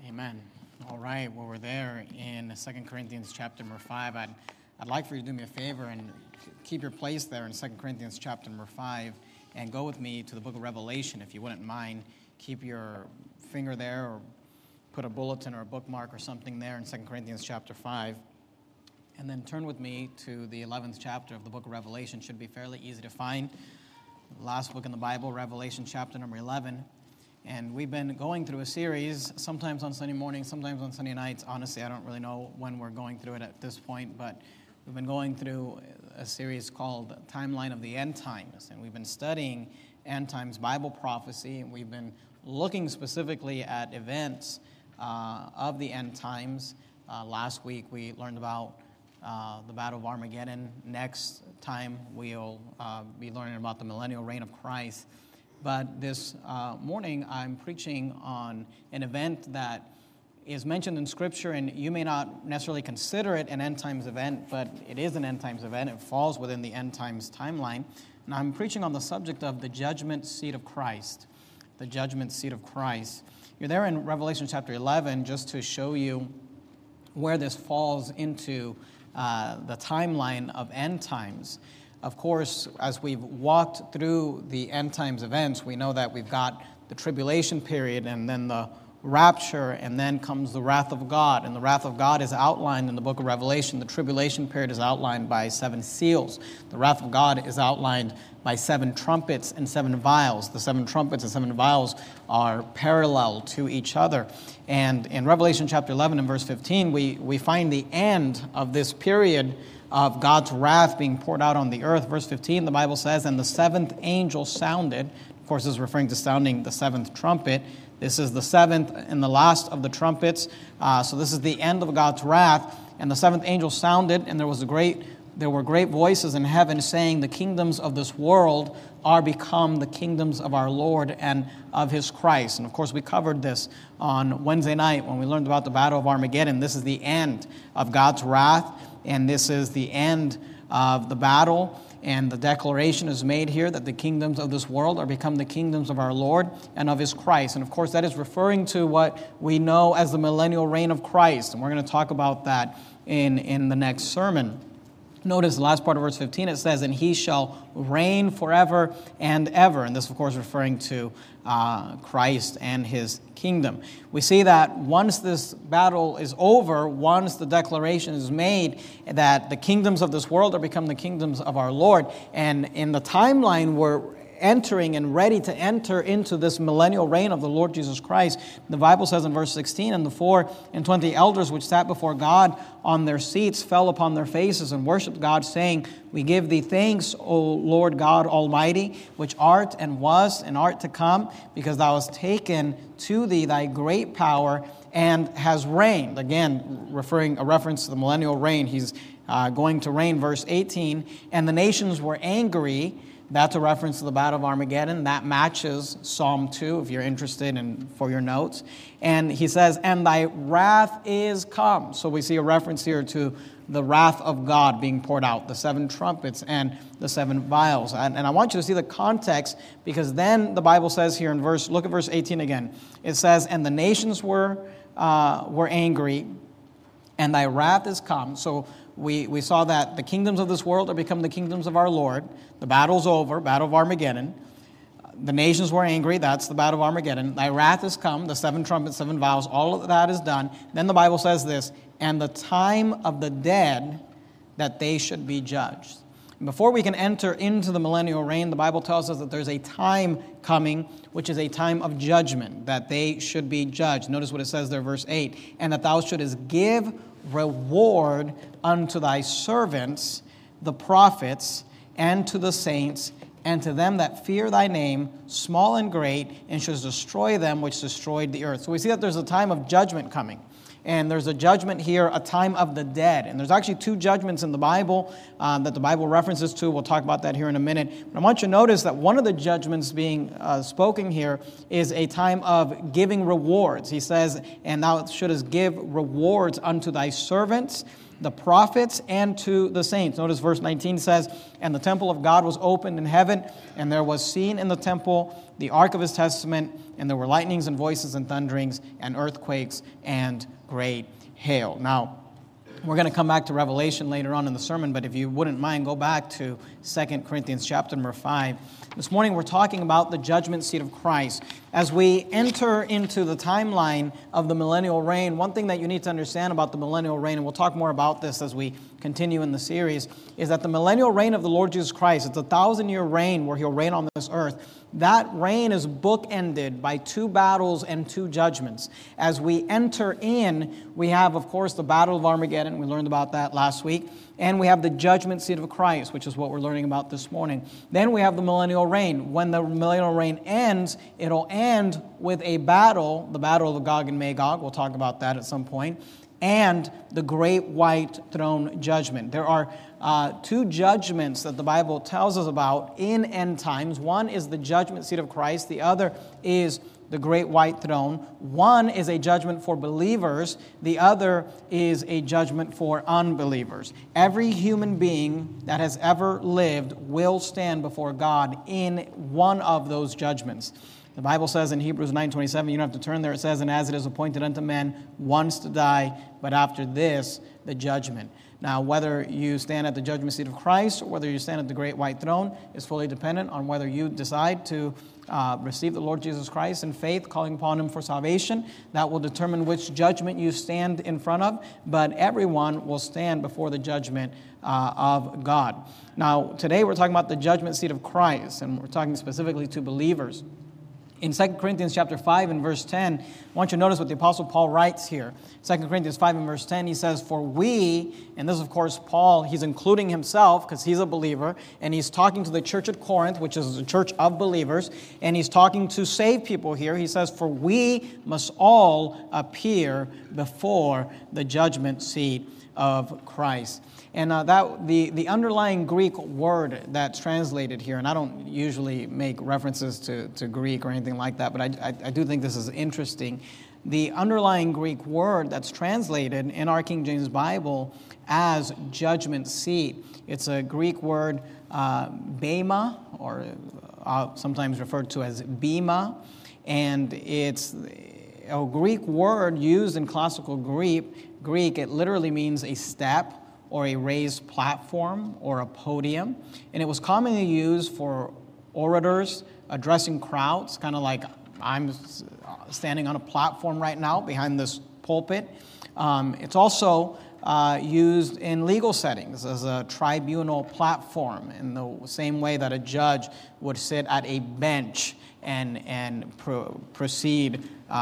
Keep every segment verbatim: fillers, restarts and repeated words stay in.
Amen. All right, well, we're there in Second Corinthians chapter number five. I'd, I'd like for you to do me a favor and keep your place there in Second Corinthians chapter number five and go with me to the book of Revelation, if you wouldn't mind. Keep your finger there or put a bulletin or a bookmark or something there in Second Corinthians chapter five. And then turn with me to the eleventh chapter of the book of Revelation. Should be fairly easy to find. The last book in the Bible, Revelation chapter number eleven. And we've been going through a series, sometimes on Sunday mornings, sometimes on Sunday nights. Honestly, I don't really know when we're going through it at this point, but we've been going through a series called Timeline of the End Times. And we've been studying end times Bible prophecy, and we've been looking specifically at events uh, of the end times. Uh, last week we learned about uh, the Battle of Armageddon. Next time we'll uh, be learning about the millennial reign of Christ. But this uh, morning, I'm preaching on an event that is mentioned in Scripture, and you may not necessarily consider it an end times event, but it is an end times event. It falls within the end times timeline. And I'm preaching on the subject of the judgment seat of Christ. The judgment seat of Christ. You're there in Revelation chapter eleven just to show you where this falls into uh, the timeline of end times. Of course, as we've walked through the end times events, we know that we've got the tribulation period and then the rapture, and then comes the wrath of God. And the wrath of God is outlined in the book of Revelation. The tribulation period is outlined by seven seals. The wrath of God is outlined by seven trumpets and seven vials. The seven trumpets and seven vials are parallel to each other. And in Revelation chapter eleven and verse fifteen, we, we find the end of this period of God's wrath being poured out on the earth. Verse fifteen, the Bible says, "And the seventh angel sounded." Of course, this is referring to sounding the seventh trumpet. This is the seventh and the last of the trumpets. Uh, so this is the end of God's wrath. "And the seventh angel sounded, and there was a great, there were great voices in heaven saying, the kingdoms of this world are become the kingdoms of our Lord and of His Christ." And of course, we covered this on Wednesday night when we learned about the Battle of Armageddon. This is the end of God's wrath. And this is the end of the battle, and the declaration is made here that the kingdoms of this world are become the kingdoms of our Lord and of His Christ. And of course, that is referring to what we know as the millennial reign of Christ. And we're going to talk about that in, in the next sermon. Notice the last part of verse fifteen, it says, "And He shall reign forever and ever." And this, of course, referring to uh, Christ and His kingdom. We see that once this battle is over, once the declaration is made that the kingdoms of this world are become the kingdoms of our Lord, and in the timeline we're entering and ready to enter into this millennial reign of the Lord Jesus Christ. The Bible says in verse sixteen, "And the four and twenty elders which sat before God on their seats fell upon their faces and worshipped God, saying, We give thee thanks, O Lord God Almighty, which art and was and art to come, because thou hast taken to thee thy great power and has reigned." Again, referring a reference to the millennial reign. He's uh, going to reign. Verse eighteen, "And the nations were angry." That's a reference to the Battle of Armageddon. That matches Psalm two, if you're interested in for your notes. And he says, "And thy wrath is come." So we see a reference here to the wrath of God being poured out, the seven trumpets and the seven vials. And, and I want you to see the context, because then the Bible says here in verse, look at verse eighteen again. It says, "And the nations were uh, were angry, and thy wrath is come." So We we saw that the kingdoms of this world are become the kingdoms of our Lord. The battle's over, Battle of Armageddon. The nations were angry, that's the Battle of Armageddon. Thy wrath is come, the seven trumpets, seven vials, all of that is done. Then the Bible says this, "And the time of the dead that they should be judged." And before we can enter into the millennial reign, the Bible tells us that there's a time coming, which is a time of judgment, that they should be judged. Notice what it says there, verse eight, "And that thou shouldest give reward unto thy servants, the prophets, and to the saints, and to them that fear thy name, small and great, and shouldst destroy them which destroyed the earth." So we see that there's a time of judgment coming. And there's a judgment here, a time of the dead. And there's actually two judgments in the Bible um, that the Bible references to. We'll talk about that here in a minute. But I want you to notice that one of the judgments being uh, spoken here is a time of giving rewards. He says, "And thou shouldest give rewards unto thy servants, the prophets and to the saints. Notice verse nineteen says, and the temple of God was opened in heaven, and there was seen in the temple the ark of his testament, and there were lightnings and voices and thunderings and earthquakes and great hail. Now, we're going to come back to Revelation later on in the sermon, but if you wouldn't mind, go back to Second Corinthians chapter number five. This morning we're talking about the judgment seat of Christ. As we enter into the timeline of the millennial reign, one thing that you need to understand about the millennial reign, and we'll talk more about this as we continue in the series, is that the millennial reign of the Lord Jesus Christ, it's a thousand-year reign where he'll reign on this earth. That reign is bookended by two battles and two judgments. As we enter in, we have, of course, the Battle of Armageddon. We learned about that last week. And we have the judgment seat of Christ, which is what we're learning about this morning. Then we have the millennial reign. When the millennial reign ends, it'll end with a battle, the battle of Gog and Magog. We'll talk about that at some point. And the great white throne judgment. There are uh, two judgments that the Bible tells us about in end times. One is the judgment seat of Christ. The other is the great white throne. One is a judgment for believers. The other is a judgment for unbelievers. Every human being that has ever lived will stand before God in one of those judgments. The Bible says in Hebrews nine twenty-seven, you don't have to turn there, it says, and as it is appointed unto men once to die, but after this, the judgment. Now, whether you stand at the judgment seat of Christ or whether you stand at the great white throne is fully dependent on whether you decide to uh, receive the Lord Jesus Christ in faith, calling upon him for salvation. That will determine which judgment you stand in front of, but everyone will stand before the judgment uh, of God. Now, today we're talking about the judgment seat of Christ, and we're talking specifically to believers. In Second Corinthians chapter five and verse ten, I want you to notice what the Apostle Paul writes here. Second Corinthians five and verse ten, he says, for we, and this is of course Paul, he's including himself because he's a believer, and he's talking to the church at Corinth, which is a church of believers, and he's talking to saved people here. He says, for we must all appear before the judgment seat of Christ. And uh, that the, the underlying Greek word that's translated here, and I don't usually make references to, to Greek or anything like that, but I, I, I do think this is interesting. The underlying Greek word that's translated in our King James Bible as judgment seat, it's a Greek word, uh, bema, or uh, sometimes referred to as bema, and it's a Greek word used in classical Greek. Greek, it literally means a step, or a raised platform, or a podium. And it was commonly used for orators addressing crowds, kind of like I'm standing on a platform right now behind this pulpit. Um, it's also uh, used in legal settings as a tribunal platform, in the same way that a judge would sit at a bench and, and pro- proceed,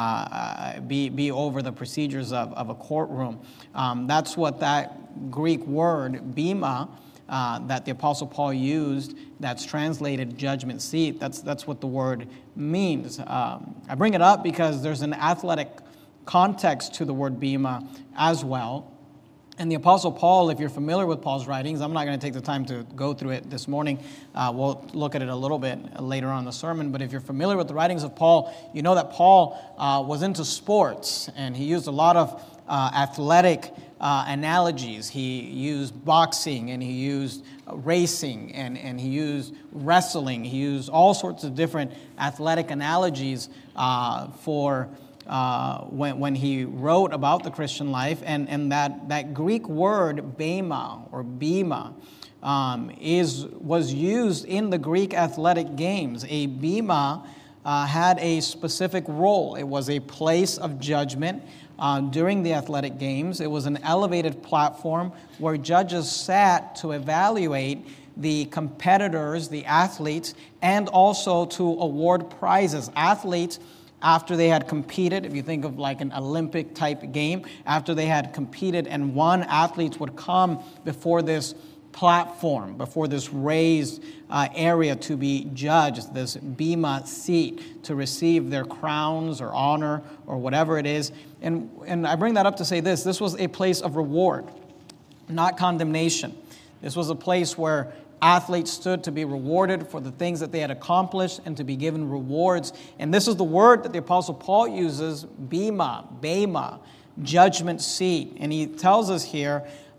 uh, be, be over the procedures of, of a courtroom. Um, that's what that Greek word, bema, uh, that the Apostle Paul used, that's translated judgment seat, that's, that's what the word means. Um, I bring it up because there's an athletic context to the word bema as well. And the Apostle Paul, if you're familiar with Paul's writings, I'm not going to take the time to go through it this morning. Uh, we'll look at it a little bit later on in the sermon. But if you're familiar with the writings of Paul, you know that Paul uh, was into sports, and he used a lot of uh, athletic uh, analogies. He used boxing, and he used racing, and, and he used wrestling. He used all sorts of different athletic analogies uh, for Uh, when, when he wrote about the Christian life, and, and that, that Greek word bema or bema um, is was used in the Greek athletic games. A bema uh, had a specific role. It was a place of judgment uh, during the athletic games. It was an elevated platform where judges sat to evaluate the competitors, the athletes, and also to award prizes. Athletes, after they had competed, if you think of like an Olympic type game, after they had competed and won, athletes would come before this platform, before this raised uh, area to be judged, this bema seat, to receive their crowns or honor or whatever it is. And, and I bring that up to say this, this was a place of reward, not condemnation. This was a place where athletes stood to be rewarded for the things that they had accomplished and to be given rewards. And this is the word that the Apostle Paul uses, bema, bema, judgment seat. And he tells us here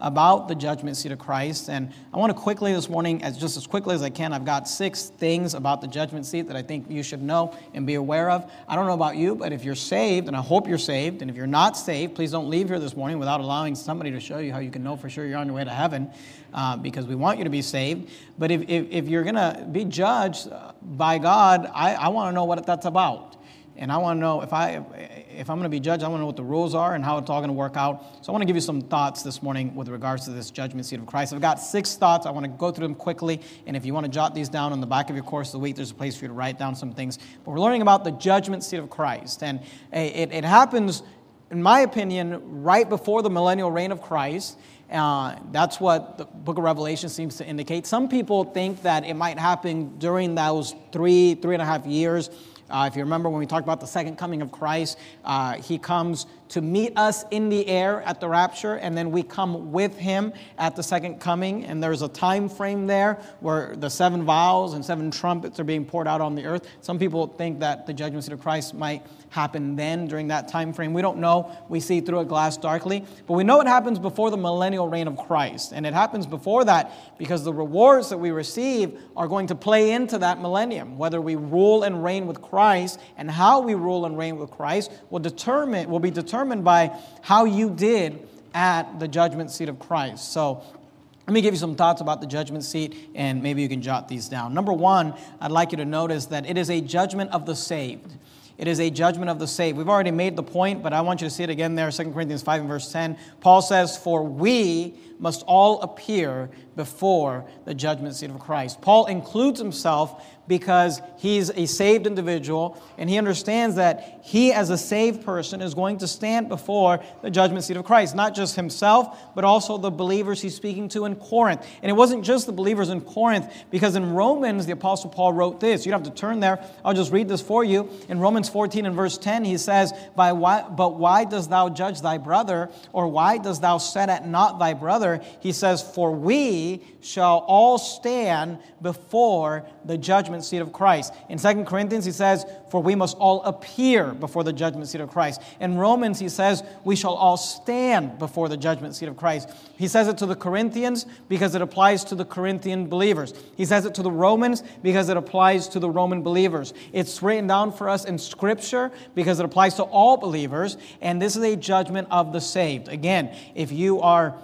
about the judgment seat of Christ. And I want to quickly this morning, as just as quickly as I can, I've got six things about the judgment seat that I think you should know and be aware of. I don't know about you, but if you're saved, and I hope you're saved, and if you're not saved, please don't leave here this morning without allowing somebody to show you how you can know for sure you're on your way to heaven, uh, because we want you to be saved. But if, if, if you're going to be judged by God, I, I want to know what that's about. And I want to know if, I, if I'm going to be judged, I want to know what the rules are and how it's all going to work out. So I want to give you some thoughts this morning with regards to this judgment seat of Christ. I've got six thoughts. I want to go through them quickly. And if you want to jot these down on the back of your course of the week, there's a place for you to write down some things. But we're learning about the judgment seat of Christ. And it, it happens, in my opinion, right before the millennial reign of Christ. Uh, that's what the book of Revelation seems to indicate. Some people think that it might happen during those three, three and a half years. Uh, if you remember when we talked about the second coming of Christ, uh, he comes to meet us in the air at the rapture, and then we come with him at the second coming. And there's a time frame there where the seven vials and seven trumpets are being poured out on the earth. Some people think that the judgment seat of Christ might happen then during that time frame. We don't know. We see through a glass darkly. But we know it happens before the millennial reign of Christ. And it happens before that because the rewards that we receive are going to play into that millennium. Whether we rule and reign with Christ and how we rule and reign with Christ will determine will be determined by how you did at the judgment seat of Christ. So let me give you some thoughts about the judgment seat, and maybe you can jot these down. Number one, I'd like you to notice that it is a judgment of the saved. It is a judgment of the saved. We've already made the point, but I want you to see it again there, Second Corinthians five and verse ten. Paul says, "For we must all appear before the judgment seat of Christ." Paul includes himself because he's a saved individual, and he understands that he, as a saved person, is going to stand before the judgment seat of Christ. Not just himself, but also the believers he's speaking to in Corinth. And it wasn't just the believers in Corinth, because in Romans, the Apostle Paul wrote this. You don't have to turn there. I'll just read this for you. In Romans fourteen and verse ten, he says, By why, But why dost thou judge thy brother, or why dost thou set at naught thy brother? He says, For we shall all stand before the judgment seat of Christ. In Second Corinthians, he says, For we must all appear before the judgment seat of Christ. In Romans, he says, We shall all stand before the judgment seat of Christ. He says it to the Corinthians because it applies to the Corinthian believers. He says it to the Romans because it applies to the Roman believers. It's written down for us in Scripture because it applies to all believers, and this is a judgment of the saved. Again, if you are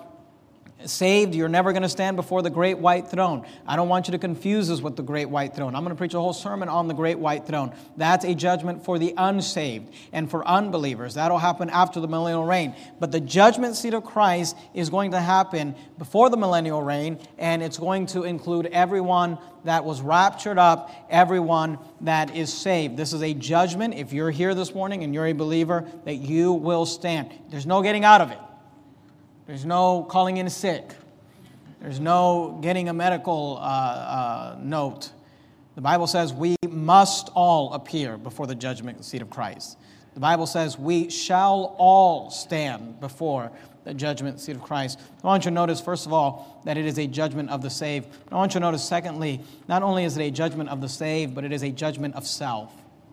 saved, you're never going to stand before the great white throne. I don't want you to confuse us with the great white throne. I'm going to preach a whole sermon on the great white throne. That's a judgment for the unsaved and for unbelievers. That'll happen after the millennial reign. But the judgment seat of Christ is going to happen before the millennial reign, and it's going to include everyone that was raptured up, everyone that is saved. This is a judgment, if you're here this morning and you're a believer, that you will stand. There's no getting out of it. There's no calling in sick. There's no getting a medical uh, uh, note. The Bible says we must all appear before the judgment seat of Christ. The Bible says we shall all stand before the judgment seat of Christ. I want you to notice, first of all, that it is a judgment of the saved. I want you to notice, secondly, not only is it a judgment of the saved, but it is a judgment of self.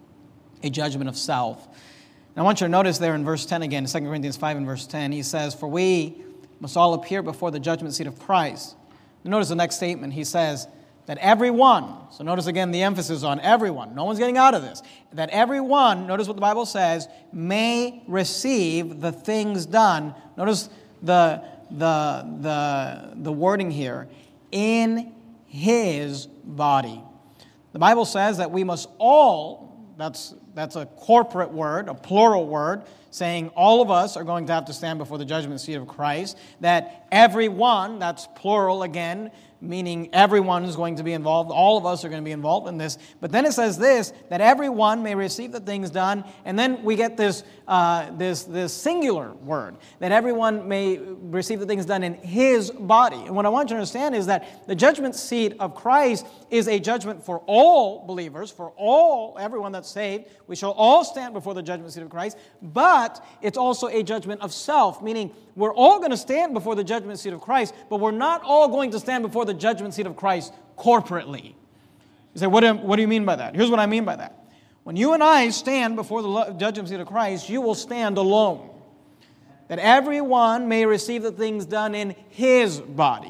A judgment of self. And I want you to notice there in verse ten again, Second Corinthians five and verse ten, he says, For we must all appear before the judgment seat of Christ. And notice the next statement. He says that everyone, so notice again the emphasis on everyone. No one's getting out of this. That everyone, notice what the Bible says, may receive the things done. Notice the, the, the, the wording here. In his body. The Bible says that we must all, that's, that's a corporate word, a plural word, saying all of us are going to have to stand before the judgment seat of Christ, that everyone, that's plural again, meaning everyone is going to be involved. All of us are going to be involved in this. But then it says this, that everyone may receive the things done, and then we get this, uh, this, this singular word, that everyone may receive the things done in his body. And what I want you to understand is that the judgment seat of Christ is a judgment for all believers, for all, everyone that's saved. We shall all stand before the judgment seat of Christ, but it's also a judgment of self, meaning we're all going to stand before the judgment seat of Christ, but we're not all going to stand before the judgment seat of Christ corporately. You say, what do, what do you mean by that? Here's what I mean by that. When you and I stand before the judgment seat of Christ, you will stand alone. that everyone may receive the things done in his body.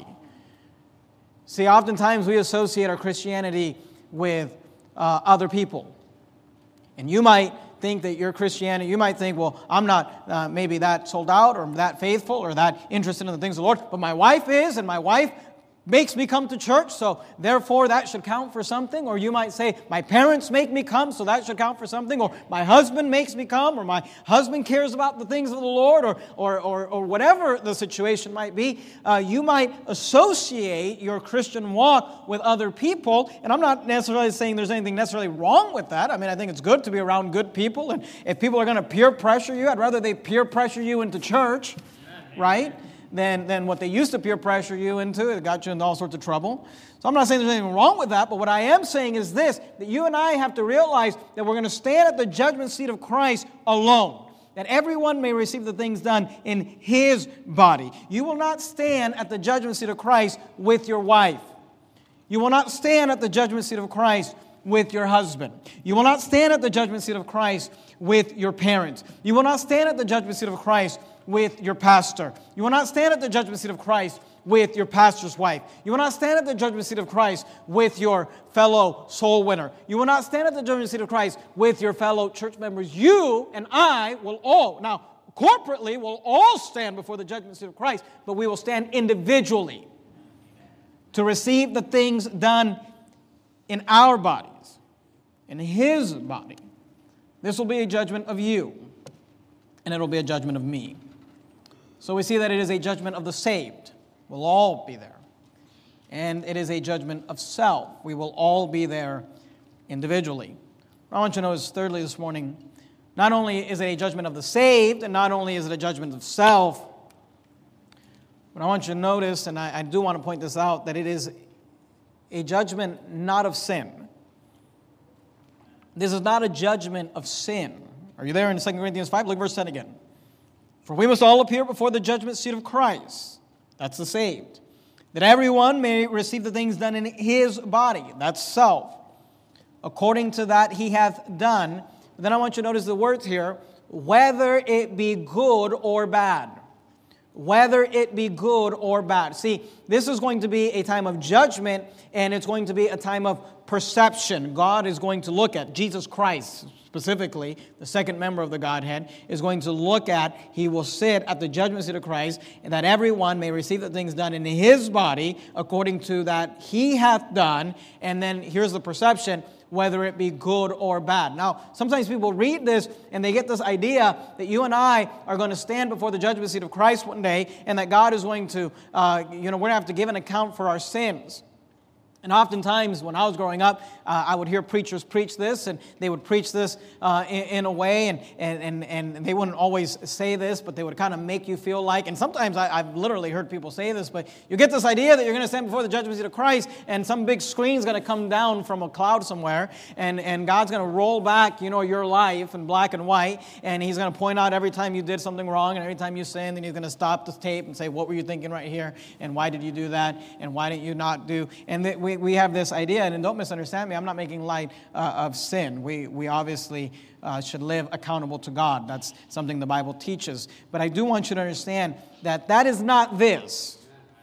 See, oftentimes we associate our Christianity with uh, other people. And you might think that your Christianity, you might think, well, I'm not uh, maybe that sold out or that faithful or that interested in the things of the Lord, but my wife is, and my wife makes me come to church, so therefore that should count for something. Or you might say, my parents make me come, so that should count for something. Or my husband makes me come, or my husband cares about the things of the Lord, or or or, or whatever the situation might be. Uh, you might associate your Christian walk with other people, and I'm not necessarily saying there's anything necessarily wrong with that. I mean, I think it's good to be around good people, and if people are going to peer pressure you, I'd rather they peer pressure you into church, right? Than, than what they used to peer pressure you into. It got you into all sorts of trouble. So I'm not saying there's anything wrong with that, but what I am saying is this, that you and I have to realize that we're going to stand at the judgment seat of Christ alone, that everyone may receive the things done in his body. You will not stand at the judgment seat of Christ with your wife. You will not stand at the judgment seat of Christ with your husband. You will not stand at the judgment seat of Christ with your parents. You will not stand at the judgment seat of Christ with your pastor. You will not stand at the judgment seat of Christ with your pastor's wife. You will not stand at the judgment seat of Christ with your fellow soul winner. You will not stand at the judgment seat of Christ with your fellow church members. You and I will all, now corporately, will all stand before the judgment seat of Christ, but we will stand individually to receive the things done in our bodies, in his body. This will be a judgment of you, and it will be a judgment of me. So we see that it is a judgment of the saved. We'll all be there. And it is a judgment of self. We will all be there individually. What I want you to notice, thirdly, this morning, not only is it a judgment of the saved, and not only is it a judgment of self, but I want you to notice, and I, I do want to point this out, that it is a judgment not of sin. This is not a judgment of sin. Are you there in Second Corinthians five? Look at verse ten again. For we must all appear before the judgment seat of Christ. That's the saved. That everyone may receive the things done in his body. That's self. According to that he hath done. But then I want you to notice the words here. Whether it be good or bad. Whether it be good or bad. See, this is going to be a time of judgment, and it's going to be a time of perception. God is going to look at, Jesus Christ specifically, the second member of the Godhead, is going to look at, he will sit at the judgment seat of Christ, and that everyone may receive the things done in his body according to that he hath done. And then here's the perception, whether it be good or bad. Now, sometimes people read this and they get this idea that you and I are going to stand before the judgment seat of Christ one day, and that God is going to, uh, you know, we're going to have to give an account for our sins. And oftentimes, when I was growing up, uh, I would hear preachers preach this, and they would preach this uh, in, in a way, and, and, and they wouldn't always say this, but they would kind of make you feel like, and sometimes I, I've literally heard people say this, but you get this idea that you're going to stand before the judgment seat of Christ, and some big screen's going to come down from a cloud somewhere, and, and God's going to roll back, you know, your life in black and white, and he's going to point out every time you did something wrong, and every time you sinned, and he's going to stop the tape and say, what were you thinking right here, and why did you do that, and why didn't you not do, and that we We have this idea, and don't misunderstand me, I'm not making light uh, of sin. We we obviously uh, should live accountable to God. That's something the Bible teaches. But I do want you to understand that that is not this.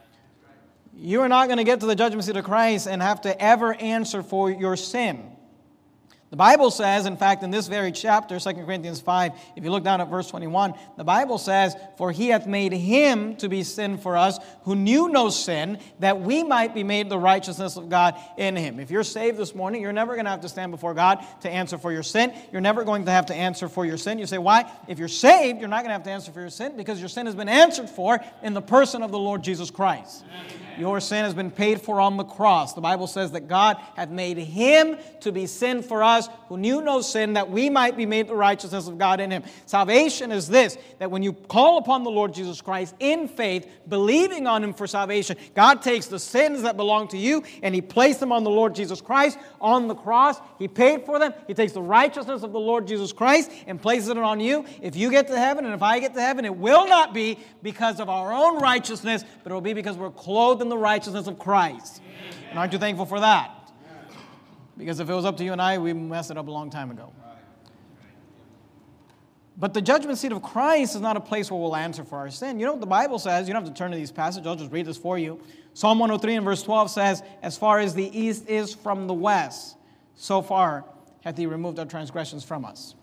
You are not going to get to the judgment seat of Christ and have to ever answer for your sin. The Bible says, in fact, in this very chapter, Second Corinthians five, if you look down at verse twenty-one, the Bible says, for he hath made him to be sin for us, who knew no sin, that we might be made the righteousness of God in him. If you're saved this morning, you're never going to have to stand before God to answer for your sin. You're never going to have to answer for your sin. You say, why? If you're saved, you're not going to have to answer for your sin, because your sin has been answered for in the person of the Lord Jesus Christ. Amen. Your sin has been paid for on the cross. The Bible says that God hath made him to be sin for us, who knew no sin, that we might be made the righteousness of God in him. Salvation is this, that when you call upon the Lord Jesus Christ in faith, believing on him for salvation, God takes the sins that belong to you and he placed them on the Lord Jesus Christ on the cross. He paid for them. He takes the righteousness of the Lord Jesus Christ and places it on you. If you get to heaven and if I get to heaven, it will not be because of our own righteousness, but it will be because we're clothed in the righteousness of Christ. And aren't you thankful for that? Because if it was up to you and I, we messed it up a long time ago. But the judgment seat of Christ is not a place where we'll answer for our sin. You know what the Bible says? You don't have to turn to these passages. I'll just read this for you. Psalm one oh three and verse twelve says, as far as the east is from the west, so far hath he removed our transgressions from us.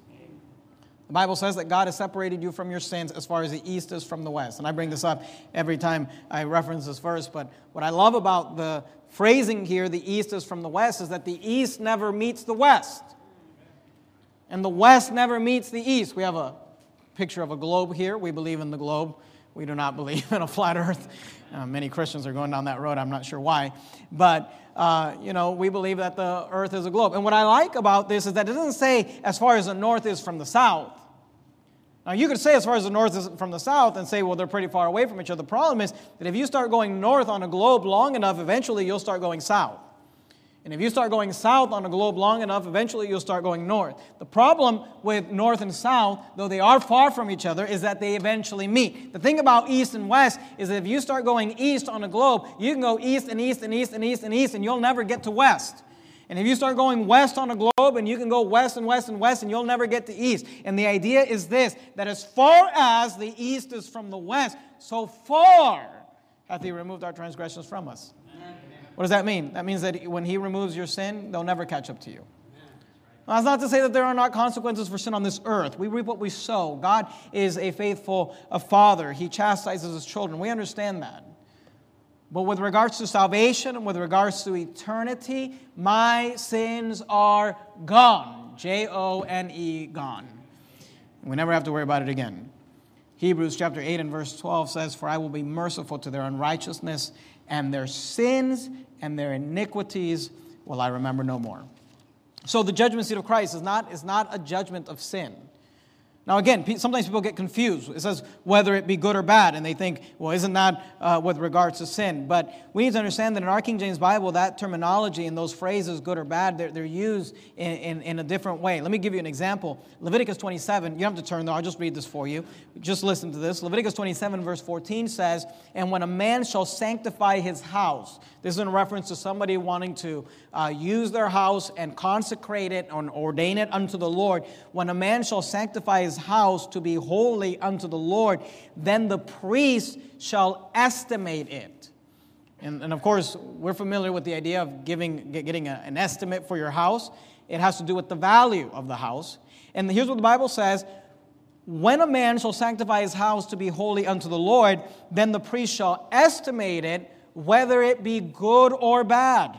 The Bible says that God has separated you from your sins as far as the east is from the west. And I bring this up every time I reference this verse. But what I love about the phrasing here, the east is from the west, is that the east never meets the west. And the west never meets the east. We have a picture of a globe here. We believe in the globe. We do not believe in a flat earth. Uh, many Christians are going down that road. I'm not sure why. But, uh, you know, we believe that the earth is a globe. And what I like about this is that it doesn't say as far as the north is from the south. Now, you could say as far as the north is from the south and say, well, they're pretty far away from each other. The problem is that if you start going north on a globe long enough, eventually you'll start going south. And if you start going south on a globe long enough, eventually you'll start going north. The problem with north and south, though they are far from each other, is that they eventually meet. The thing about east and west is that if you start going east on a globe, you can go east and east and east and east and east, and you'll never get to west. And if you start going west on a globe, and you can go west and west and west, and you'll never get to east. And the idea is this, that as far as the east is from the west, so far hath he removed our transgressions from us. What does that mean? That means that when he removes your sin, they'll never catch up to you. Now, that's not to say that there are not consequences for sin on this earth. We reap what we sow. God is a faithful a father. He chastises his children. We understand that. But with regards to salvation and with regards to eternity, my sins are gone. J O N E, gone. We never have to worry about it again. Hebrews chapter eight and verse twelve says, for I will be merciful to their unrighteousness, and their sins and their iniquities will I remember no more. So the judgment seat of Christ is not, is not a judgment of sin. Now again, sometimes people get confused. It says whether it be good or bad, and they think, well, isn't that uh, with regards to sin? But we need to understand that in our King James Bible, that terminology and those phrases, good or bad, they're, they're used in, in, in a different way. Let me give you an example. Leviticus twenty-seven, you don't have to turn there, I'll just read this for you. Just listen to this. Leviticus twenty-seven verse fourteen says, and when a man shall sanctify his house, this is in reference to somebody wanting to uh, use their house and consecrate it and ordain it unto the Lord. When a man shall sanctify his house to be holy unto the Lord, then the priest shall estimate it. And, and of course, we're familiar with the idea of giving, getting a, an estimate for your house. It has to do with the value of the house. And here's what the Bible says. When a man shall sanctify his house to be holy unto the Lord, then the priest shall estimate it, whether it be good or bad.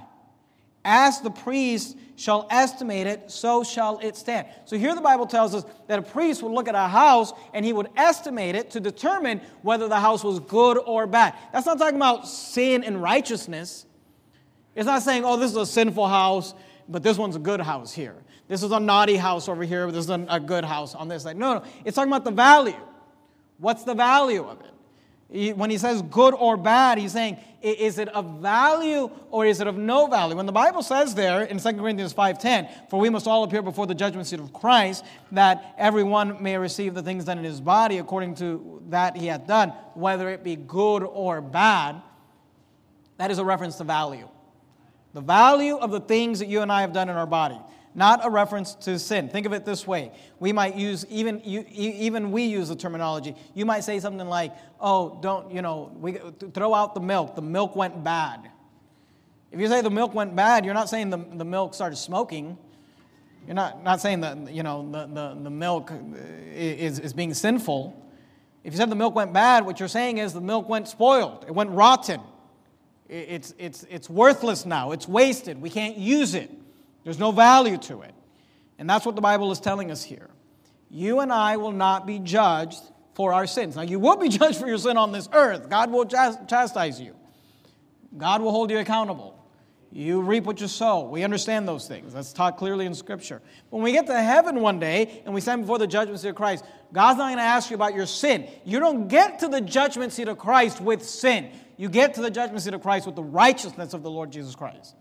As the priest shall estimate it, so shall it stand. So here the Bible tells us that a priest would look at a house and he would estimate it to determine whether the house was good or bad. That's not talking about sin and righteousness. It's not saying, oh, this is a sinful house, but this one's a good house here. This is a naughty house over here, but this is a good house on this side. No, no. It's talking about the value. What's the value of it? When he says good or bad, he's saying, is it of value or is it of no value? When the Bible says there in Second Corinthians five ten, for we must all appear before the judgment seat of Christ, that everyone may receive the things done in his body according to that he hath done, whether it be good or bad, that is a reference to value. The value of the things that you and I have done in our body. Not a reference to sin. Think of it this way. We might use, even you, even we use the terminology. You might say something like, oh, don't, you know, we throw out the milk. The milk went bad. If you say the milk went bad, you're not saying the, the milk started smoking. You're not, not saying that, you know, the, the, the milk is, is being sinful. If you said the milk went bad, what you're saying is the milk went spoiled. It went rotten. It's, it's, it's worthless now. It's wasted. We can't use it. There's no value to it. And that's what the Bible is telling us here. You and I will not be judged for our sins. Now, you will be judged for your sin on this earth. God will chastise you. God will hold you accountable. You reap what you sow. We understand those things. That's taught clearly in Scripture. When we get to heaven one day and we stand before the judgment seat of Christ, God's not going to ask you about your sin. You don't get to the judgment seat of Christ with sin. You get to the judgment seat of Christ with the righteousness of the Lord Jesus Christ.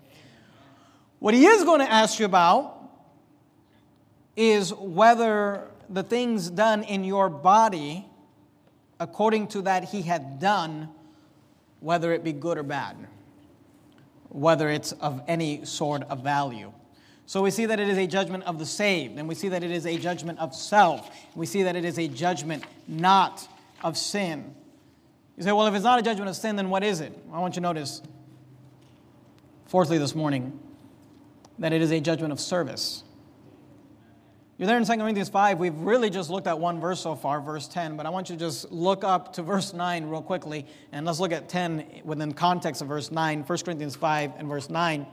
What he is going to ask you about is whether the things done in your body, according to that he had done, whether it be good or bad, whether it's of any sort of value. So we see that it is a judgment of the saved, and we see that it is a judgment of self. We see that it is a judgment not of sin. You say, well, if it's not a judgment of sin, then what is it? I want you to notice, fourthly this morning, that it is a judgment of service. You're there in Second Corinthians five. We've really just looked at one verse so far, verse ten, but I want you to just look up to verse nine real quickly, and let's look at ten within context of verse nine, First Corinthians five and verse nine.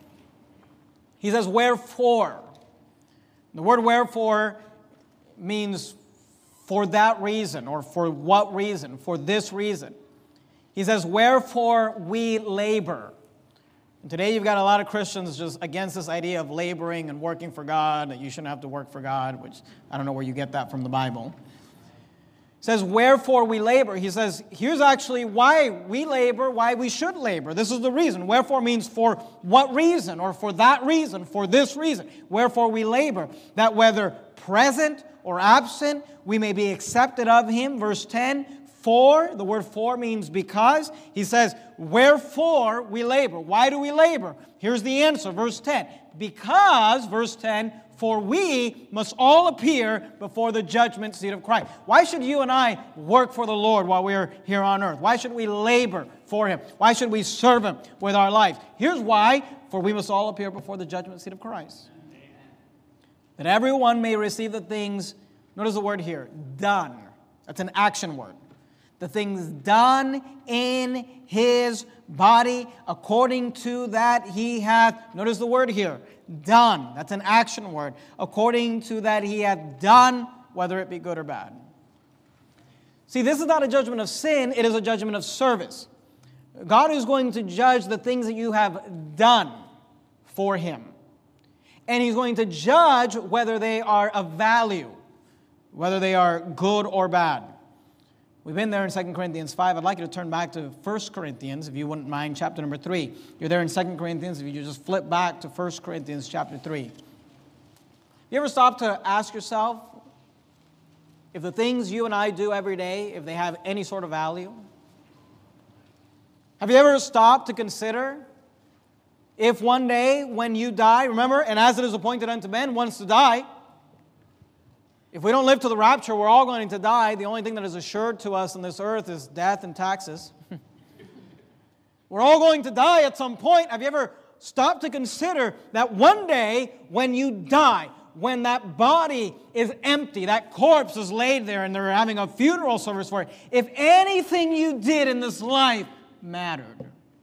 He says, wherefore. The word wherefore means for that reason, or for what reason, for this reason. He says, wherefore we labor. And today you've got a lot of Christians just against this idea of laboring and working for God, that you shouldn't have to work for God, which I don't know where you get that from the Bible. It says, wherefore we labor. He says, here's actually why we labor, why we should labor. This is the reason. Wherefore means for what reason, or for that reason, for this reason. Wherefore we labor, that whether present or absent, we may be accepted of Him. Verse ten, for, the word for means because. He says, wherefore we labor. Why do we labor? Here's the answer, verse ten. Because, verse ten, for we must all appear before the judgment seat of Christ. Why should you and I work for the Lord while we're here on earth? Why should we labor for Him? Why should we serve Him with our lives? Here's why. For we must all appear before the judgment seat of Christ. That everyone may receive the things, notice the word here, done. That's an action word. The things done in His body according to that He hath, notice the word here, done. That's an action word. According to that He hath done, whether it be good or bad. See, this is not a judgment of sin, it is a judgment of service. God is going to judge the things that you have done for Him. And He's going to judge whether they are of value, whether they are good or bad. We've been there in Second Corinthians five. I'd like you to turn back to First Corinthians, if you wouldn't mind, chapter number three. You're there in Second Corinthians. If you just flip back to First Corinthians chapter three. You ever stop to ask yourself if the things you and I do every day, if they have any sort of value? Have you ever stopped to consider if one day when you die, remember, and as it is appointed unto men once to die, if we don't live to the rapture, we're all going to die. The only thing that is assured to us on this earth is death and taxes. We're all going to die at some point. Have you ever stopped to consider that one day when you die, when that body is empty, that corpse is laid there and they're having a funeral service for it, if anything you did in this life mattered,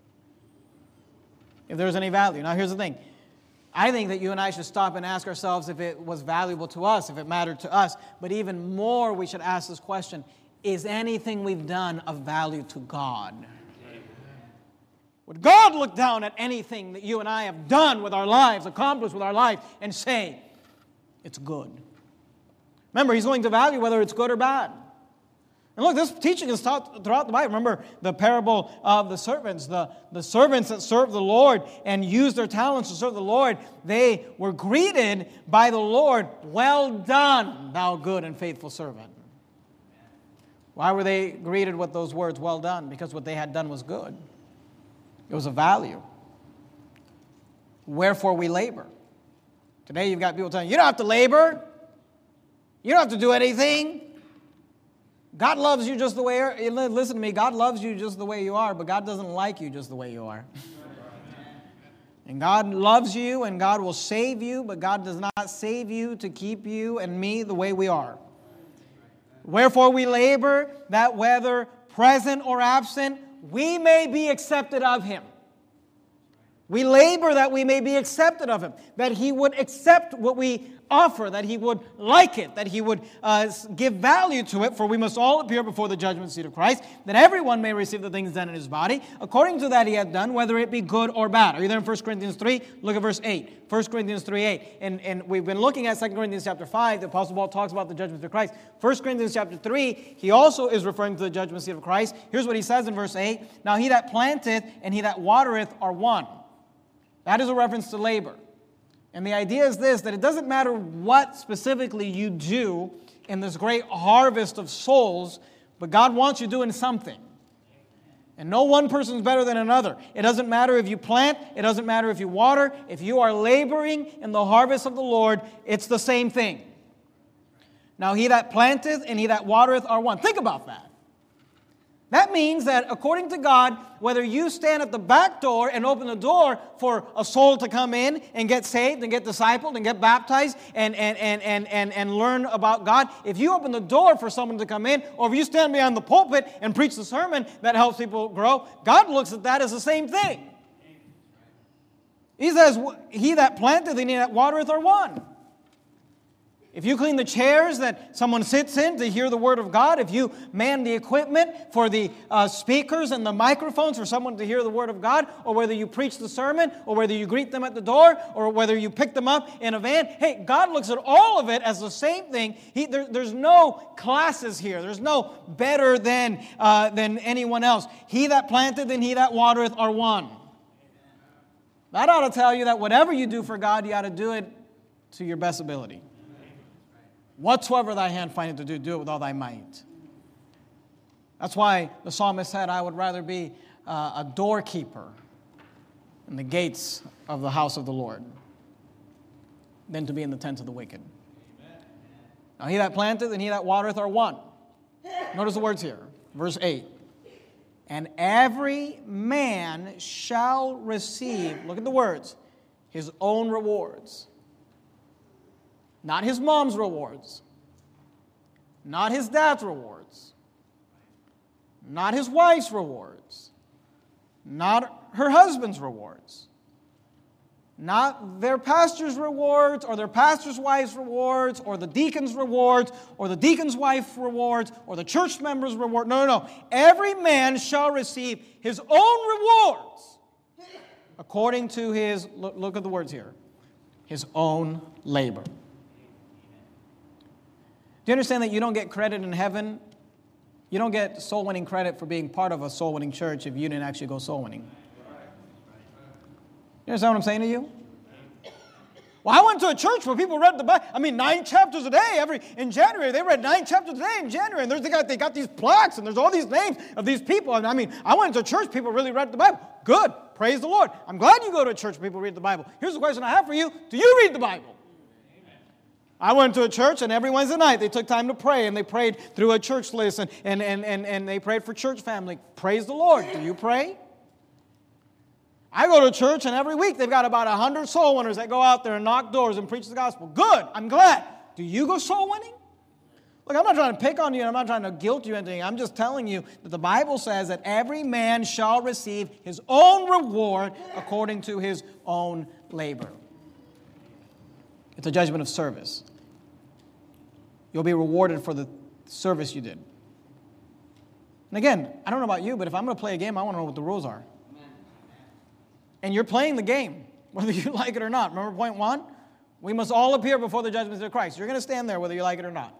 if there was any value. Now here's the thing. I think that you and I should stop and ask ourselves if it was valuable to us, if it mattered to us. But even more, we should ask this question, is anything we've done of value to God? Would God look down at anything that you and I have done with our lives, accomplished with our life, and say, it's good? Remember, He's going to value whether it's good or bad. And look, this teaching is taught throughout the Bible. Remember the parable of the servants. The, the servants that served the Lord and used their talents to serve the Lord, they were greeted by the Lord, well done, thou good and faithful servant. Why were they greeted with those words, well done? Because what they had done was good. It was of value. Wherefore we labor. Today you've got people telling you, you don't have to labor. You don't have to do anything. God loves you just the way you are. Listen to me, God loves you just the way you are, but God doesn't like you just the way you are. And God loves you and God will save you, but God does not save you to keep you and me the way we are. Wherefore we labor that whether present or absent, we may be accepted of Him. We labor that we may be accepted of Him, that He would accept what we offer, that He would like it, that He would uh, give value to it, for we must all appear before the judgment seat of Christ, that everyone may receive the things done in His body, according to that He hath done, whether it be good or bad. Are you there in First Corinthians three? Look at verse eight. First Corinthians three eight. And, and we've been looking at Second Corinthians chapter five. The Apostle Paul talks about the judgment seat of Christ. First Corinthians chapter three, he also is referring to the judgment seat of Christ. Here's what he says in verse eight. Now he that planteth and he that watereth are one. That is a reference to labor. And the idea is this, that it doesn't matter what specifically you do in this great harvest of souls, but God wants you doing something. And no one person is better than another. It doesn't matter if you plant. It doesn't matter if you water. If you are laboring in the harvest of the Lord, it's the same thing. Now, he that planteth and he that watereth are one. Think about that. That means that according to God, whether you stand at the back door and open the door for a soul to come in and get saved and get discipled and get baptized and, and, and, and, and, and learn about God, if you open the door for someone to come in, or if you stand behind the pulpit and preach the sermon that helps people grow, God looks at that as the same thing. He says, he that planteth and he that watereth are one. If you clean the chairs that someone sits in to hear the Word of God, if you man the equipment for the uh, speakers and the microphones for someone to hear the Word of God, or whether you preach the sermon, or whether you greet them at the door, or whether you pick them up in a van, hey, God looks at all of it as the same thing. He, there, there's no classes here. There's no better than, uh, than anyone else. He that planteth and he that watereth are one. That ought to tell you that whatever you do for God, you ought to do it to your best ability. Whatsoever thy hand findeth to do, do it with all thy might. That's why the psalmist said, I would rather be uh, a doorkeeper in the gates of the house of the Lord than to be in the tents of the wicked. Amen. Now he that planteth and he that watereth are one. Notice the words here. Verse eight. And every man shall receive, look at the words, his own rewards. Not his mom's rewards. Not his dad's rewards. Not his wife's rewards. Not her husband's rewards. Not their pastor's rewards, or their pastor's wife's rewards, or the deacon's rewards, or the deacon's wife's rewards, or the church member's reward. No, no, no. Every man shall receive his own rewards according to his, look, look at the words here, his own labor. Do you understand that you don't get credit in heaven? You don't get soul winning credit for being part of a soul winning church if you didn't actually go soul winning. You understand what I'm saying to you? Well, I went to a church where people read the Bible. I mean, nine chapters a day. Every in January, they read nine chapters a day in January. And they got, they got these plaques, and there's all these names of these people. And I mean, I went to a church, people really read the Bible. Good. Praise the Lord. I'm glad you go to a church where people read the Bible. Here's the question I have for you. Do you read the Bible? I went to a church, and every Wednesday night they took time to pray, and they prayed through a church list, and, and, and, and, and they prayed for church family. Praise the Lord. Do you pray? I go to church, and every week they've got about one hundred soul winners that go out there and knock doors and preach the gospel. Good. I'm glad. Do you go soul winning? Look, I'm not trying to pick on you, and I'm not trying to guilt you into anything. I'm just telling you that the Bible says that every man shall receive his own reward according to his own labor. It's a judgment of service. You'll be rewarded for the service you did. And again, I don't know about you, but if I'm going to play a game, I want to know what the rules are. And you're playing the game, whether you like it or not. Remember point one? We must all appear before the judgment seat of Christ. You're going to stand there whether you like it or not.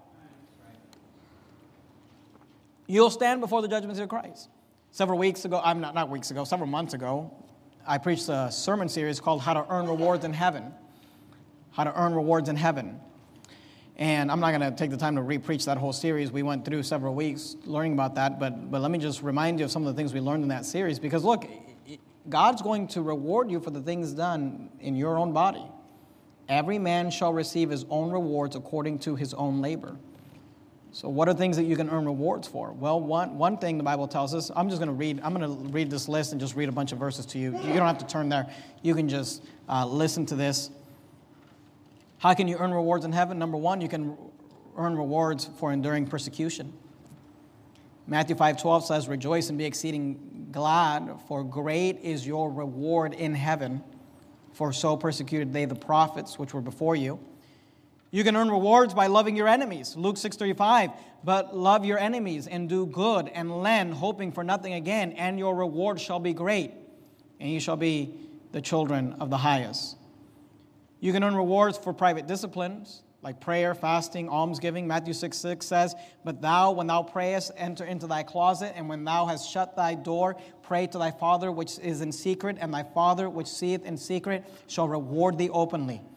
You'll stand before the judgment seat of Christ. Several weeks ago, I'm not, not weeks ago, several months ago, I preached a sermon series called How to Earn Rewards in Heaven. How to Earn Rewards in Heaven. And I'm not going to take the time to re-preach that whole series. We went through several weeks learning about that, but, but let me just remind you of some of the things we learned in that series. Because look, God's going to reward you for the things done in your own body. Every man shall receive his own rewards according to his own labor. So what are things that you can earn rewards for? Well, one, one thing the Bible tells us, I'm just going to read, I'm going to read this list and just read a bunch of verses to you. You don't have to turn there. You can just uh, listen to this. How can you earn rewards in heaven? Number one, you can earn rewards for enduring persecution. Matthew five twelve says, rejoice and be exceeding glad, for great is your reward in heaven. For so persecuted they the prophets which were before you. You can earn rewards by loving your enemies. Luke six thirty-five, but love your enemies and do good and lend, hoping for nothing again, and your reward shall be great, and you shall be the children of the highest. You can earn rewards for private disciplines, like prayer, fasting, almsgiving. Matthew six six says, but thou, when thou prayest, enter into thy closet, and when thou hast shut thy door, pray to thy Father which is in secret, and thy Father which seeth in secret shall reward thee openly.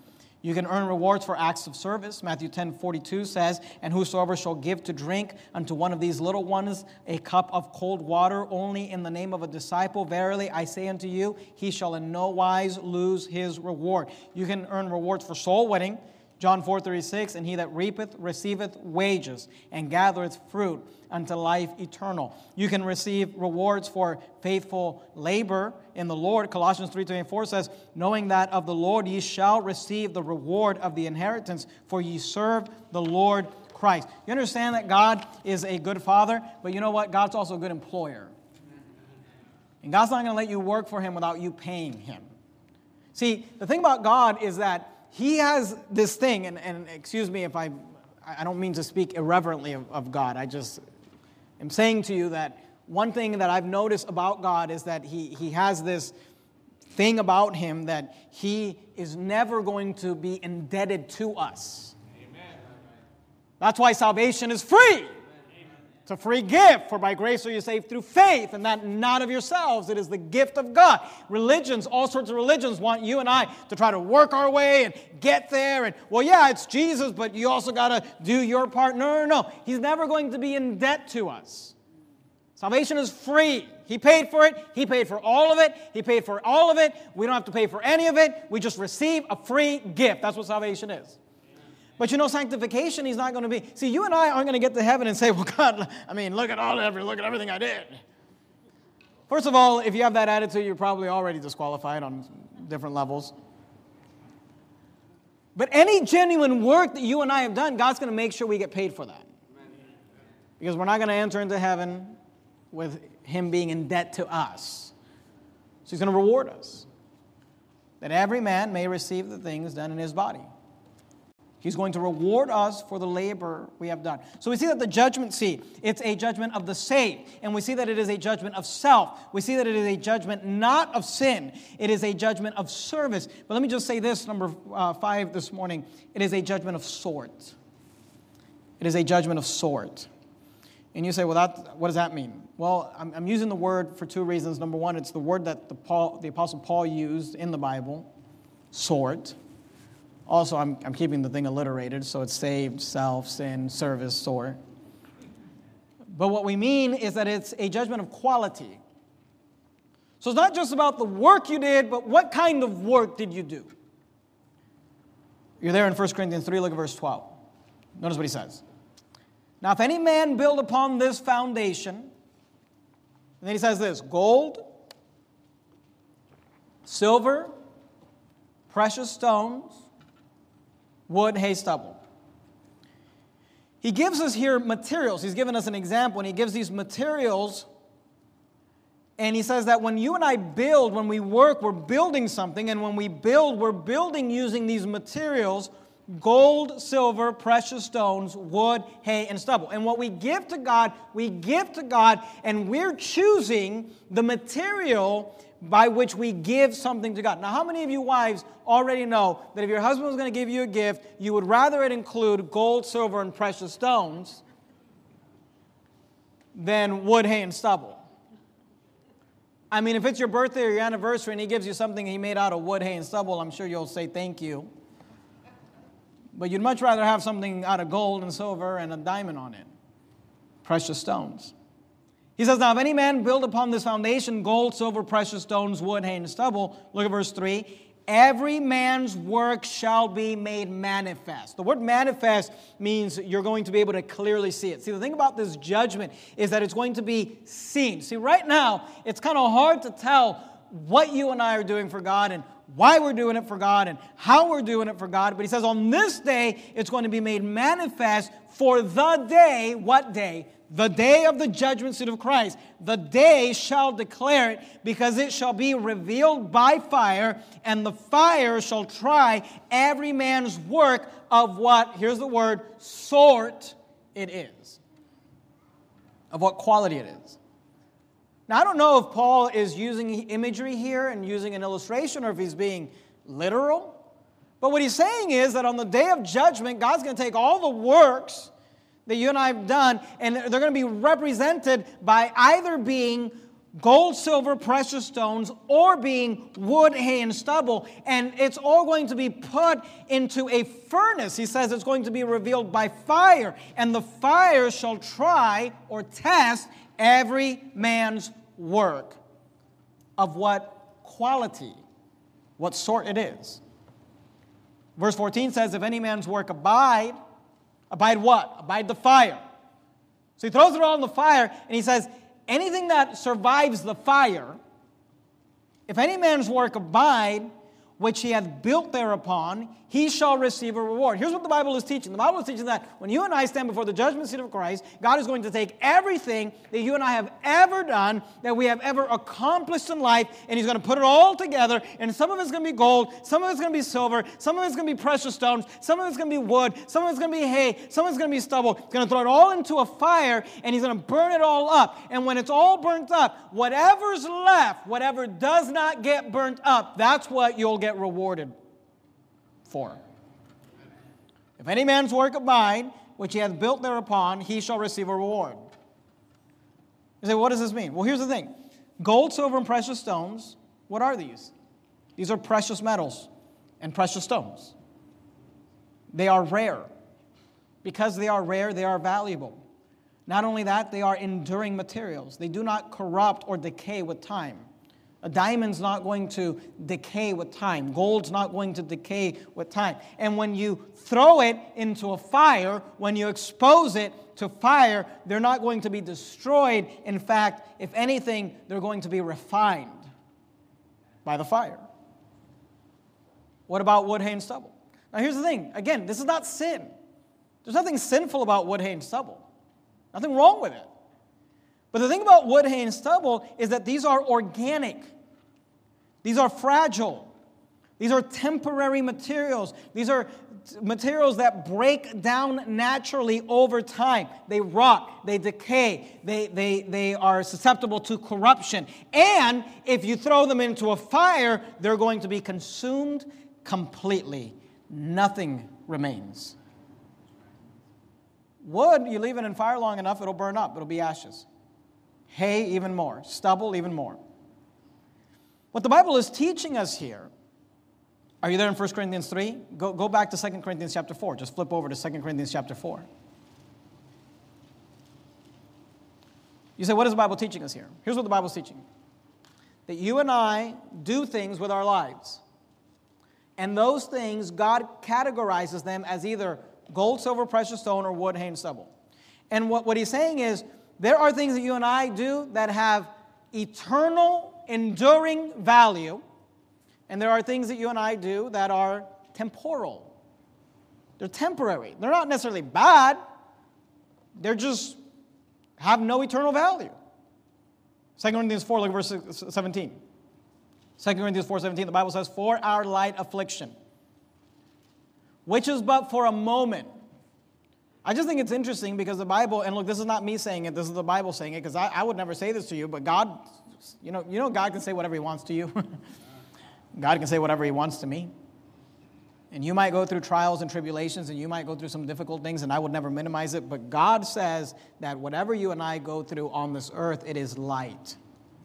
You can earn rewards for acts of service. Matthew ten forty-two says, "And whosoever shall give to drink unto one of these little ones a cup of cold water only in the name of a disciple, verily I say unto you, he shall in no wise lose his reward." You can earn rewards for soul winning. John four thirty-six, "And he that reapeth receiveth wages, and gathereth fruit unto life eternal." You can receive rewards for faithful labor in the Lord. Colossians three twenty-four says, "Knowing that of the Lord ye shall receive the reward of the inheritance, for ye serve the Lord Christ." You understand that God is a good father, but you know what? God's also a good employer. And God's not going to let you work for him without you paying him. See, the thing about God is that he has this thing, and, and excuse me if I, I don't mean to speak irreverently of, of God. I just am saying to you that one thing that I've noticed about God is that he, he has this thing about him that he is never going to be indebted to us. Amen. That's why salvation is free. It's a free gift, for by grace are you saved through faith, and that not of yourselves. It is the gift of God. Religions, all sorts of religions want you and I to try to work our way and get there. And, well, yeah, it's Jesus, but you also got to do your part. No, no, no. He's never going to be in debt to us. Salvation is free. He paid for it. He paid for all of it. He paid for all of it. We don't have to pay for any of it. We just receive a free gift. That's what salvation is. But you know, sanctification, he's not going to be. See, you and I aren't going to get to heaven and say, well, God, I mean, look at all every, look at everything I did. First of all, if you have that attitude, you're probably already disqualified on different levels. But any genuine work that you and I have done, God's going to make sure we get paid for that. Because we're not going to enter into heaven with him being in debt to us. So he's going to reward us. That every man may receive the things done in his body. He's going to reward us for the labor we have done. So we see that the judgment seat, it's a judgment of the saved. And we see that it is a judgment of self. We see that it is a judgment not of sin. It is a judgment of service. But let me just say this, number uh, five this morning. It is a judgment of sort. It is a judgment of sort. And you say, well, that, what does that mean? Well, I'm, I'm using the word for two reasons. Number one, it's the word that the, Paul, the Apostle Paul used in the Bible, sort. Also, I'm, I'm keeping the thing alliterated, so it's saved, self, sin, service, sort. But what we mean is that it's a judgment of quality. So it's not just about the work you did, but what kind of work did you do? You're there in First Corinthians three, look at verse twelve. Notice what he says. "Now, if any man build upon this foundation," and then he says this, "gold, silver, precious stones, wood, hay, stubble." He gives us here materials. He's given us an example, and he gives these materials, and he says that when you and I build, when we work, we're building something, and when we build, we're building using these materials, gold, silver, precious stones, wood, hay, and stubble. And what we give to God, we give to God, and we're choosing the material by which we give something to God. Now, how many of you wives already know that if your husband was going to give you a gift, you would rather it include gold, silver, and precious stones than wood, hay, and stubble? I mean, if it's your birthday or your anniversary and he gives you something he made out of wood, hay, and stubble, I'm sure you'll say thank you. But you'd much rather have something out of gold and silver and a diamond on it. Precious stones. He says, "Now if any man build upon this foundation gold, silver, precious stones, wood, hay, and stubble," look at verse three, "every man's work shall be made manifest." The word manifest means you're going to be able to clearly see it. See, the thing about this judgment is that it's going to be seen. See, right now, it's kind of hard to tell what you and I are doing for God and why we're doing it for God and how we're doing it for God. But he says on this day, it's going to be made manifest, for the day, what day? The day of the judgment seat of Christ. The day shall declare it, because it shall be revealed by fire, and the fire shall try every man's work of what, here's the word, sort it is. Of what quality it is. Now, I don't know if Paul is using imagery here and using an illustration, or if he's being literal. But what he's saying is that on the day of judgment, God's going to take all the works that you and I have done, and they're going to be represented by either being gold, silver, precious stones, or being wood, hay, and stubble. And it's all going to be put into a furnace. He says it's going to be revealed by fire. And the fire shall try or test every man's work of what quality, what sort it is. Verse fourteen says, if any man's work abide, abide what? Abide the fire. So he throws it all in the fire, and he says, anything that survives the fire, if any man's work abide, which he hath built thereupon, he shall receive a reward. Here's what the Bible is teaching. The Bible is teaching that when you and I stand before the judgment seat of Christ, God is going to take everything that you and I have ever done, that we have ever accomplished in life, and He's going to put it all together, and some of it's going to be gold, some of it's going to be silver, some of it's going to be precious stones, some of it's going to be wood, some of it's going to be hay, some of it's going to be stubble. He's going to throw it all into a fire, and He's going to burn it all up. And when it's all burnt up, whatever's left, whatever does not get burnt up, that's what you'll get rewarded for. If any man's work abide, which he hath built thereupon, he shall receive a reward. You say, what does this mean? Well, here's the thing. Gold, silver, and precious stones, what are these? These are precious metals and precious stones. They are rare. Because they are rare, they are valuable. Not only that, they are enduring materials. They do not corrupt or decay with time. A diamond's not going to decay with time. Gold's not going to decay with time. And when you throw it into a fire, when you expose it to fire, they're not going to be destroyed. In fact, if anything, they're going to be refined by the fire. What about wood, hay, and stubble? Now here's the thing. Again, this is not sin. There's nothing sinful about wood, hay, and stubble. Nothing wrong with it. But the thing about wood, hay, and stubble is that these are organic. These are fragile. These are temporary materials. These are t- materials that break down naturally over time. They rot, they decay, they, they, they are susceptible to corruption. And if you throw them into a fire, they're going to be consumed completely. Nothing remains. Wood, you leave it in fire long enough, it'll burn up. It'll be ashes. Hay, even more. Stubble, even more. What the Bible is teaching us here, are you there in First Corinthians three? Go, go back to Second Corinthians chapter four. Just flip over to Second Corinthians chapter four. You say, what is the Bible teaching us here? Here's what the Bible is teaching. That you and I do things with our lives. And those things, God categorizes them as either gold, silver, precious stone, or wood, hay, and stubble. And what, what he's saying is, there are things that you and I do that have eternal, enduring value, and there are things that you and I do that are temporal. They're temporary. They're not necessarily bad. They're just have no eternal value. Second Corinthians four, look at verse seventeen. Second Corinthians four seventeen, the Bible says, for our light affliction, which is but for a moment. I just think it's interesting because the Bible, and look, this is not me saying it, this is the Bible saying it, because I, I would never say this to you, but God, you know, you know God can say whatever He wants to you. God can say whatever He wants to me. And you might go through trials and tribulations, and you might go through some difficult things, and I would never minimize it, but God says that whatever you and I go through on this earth, it is light.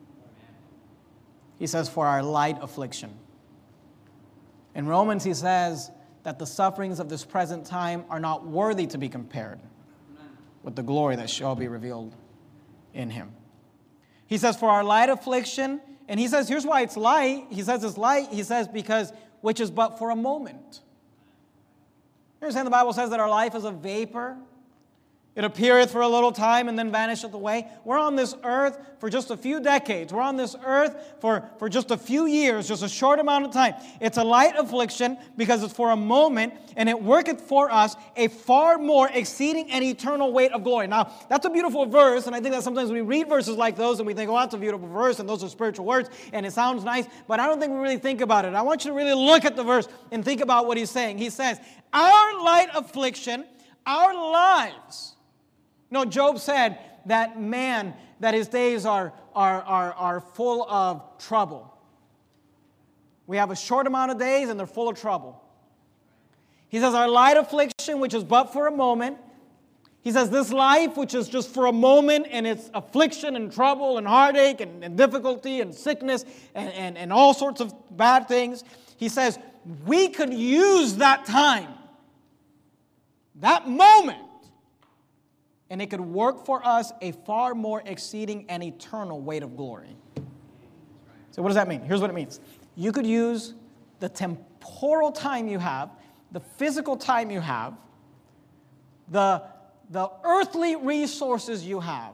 He says, for our light affliction. In Romans, he says that the sufferings of this present time are not worthy to be compared with the glory that shall be revealed in Him. He says, for our light affliction, and he says, here's why it's light. He says it's light, he says, because, which is but for a moment. You understand the Bible says that our life is a vapor? It appeareth for a little time and then vanisheth away. We're on this earth for just a few decades. We're on this earth for, for just a few years, just a short amount of time. It's a light affliction because it's for a moment, and it worketh for us a far more exceeding and eternal weight of glory. Now, that's a beautiful verse, and I think that sometimes we read verses like those and we think, oh, that's a beautiful verse, and those are spiritual words, and it sounds nice, but I don't think we really think about it. I want you to really look at the verse and think about what he's saying. He says, our light affliction, our lives. You know, Job said that man, that his days are, are, are, are full of trouble. We have a short amount of days and they're full of trouble. He says, our light affliction, which is but for a moment, He says this life, which is just for a moment, and it's affliction and trouble and heartache and, and difficulty and sickness and, and, and all sorts of bad things. He says we could use that time, that moment, and it could work for us a far more exceeding and eternal weight of glory. So what does that mean? Here's what it means. You could use the temporal time you have, the physical time you have, the the earthly resources you have,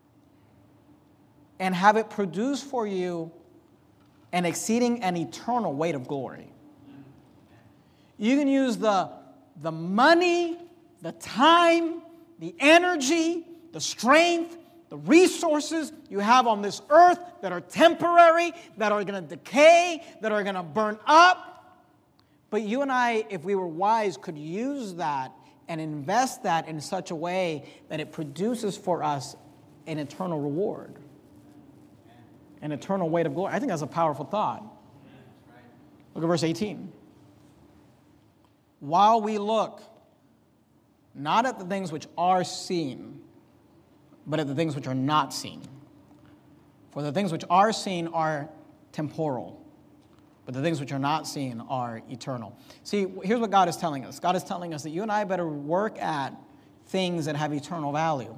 and have it produce for you an exceeding and eternal weight of glory. You can use the, the money, the time, the energy, the strength, the resources you have on this earth that are temporary, that are going to decay, that are going to burn up. But you and I, if we were wise, could use that and invest that in such a way that it produces for us an eternal reward, an eternal weight of glory. I think that's a powerful thought. Look at verse eighteen. While we look not at the things which are seen, but at the things which are not seen. For the things which are seen are temporal, but the things which are not seen are eternal. See, here's what God is telling us. God is telling us that you and I better work at things that have eternal value.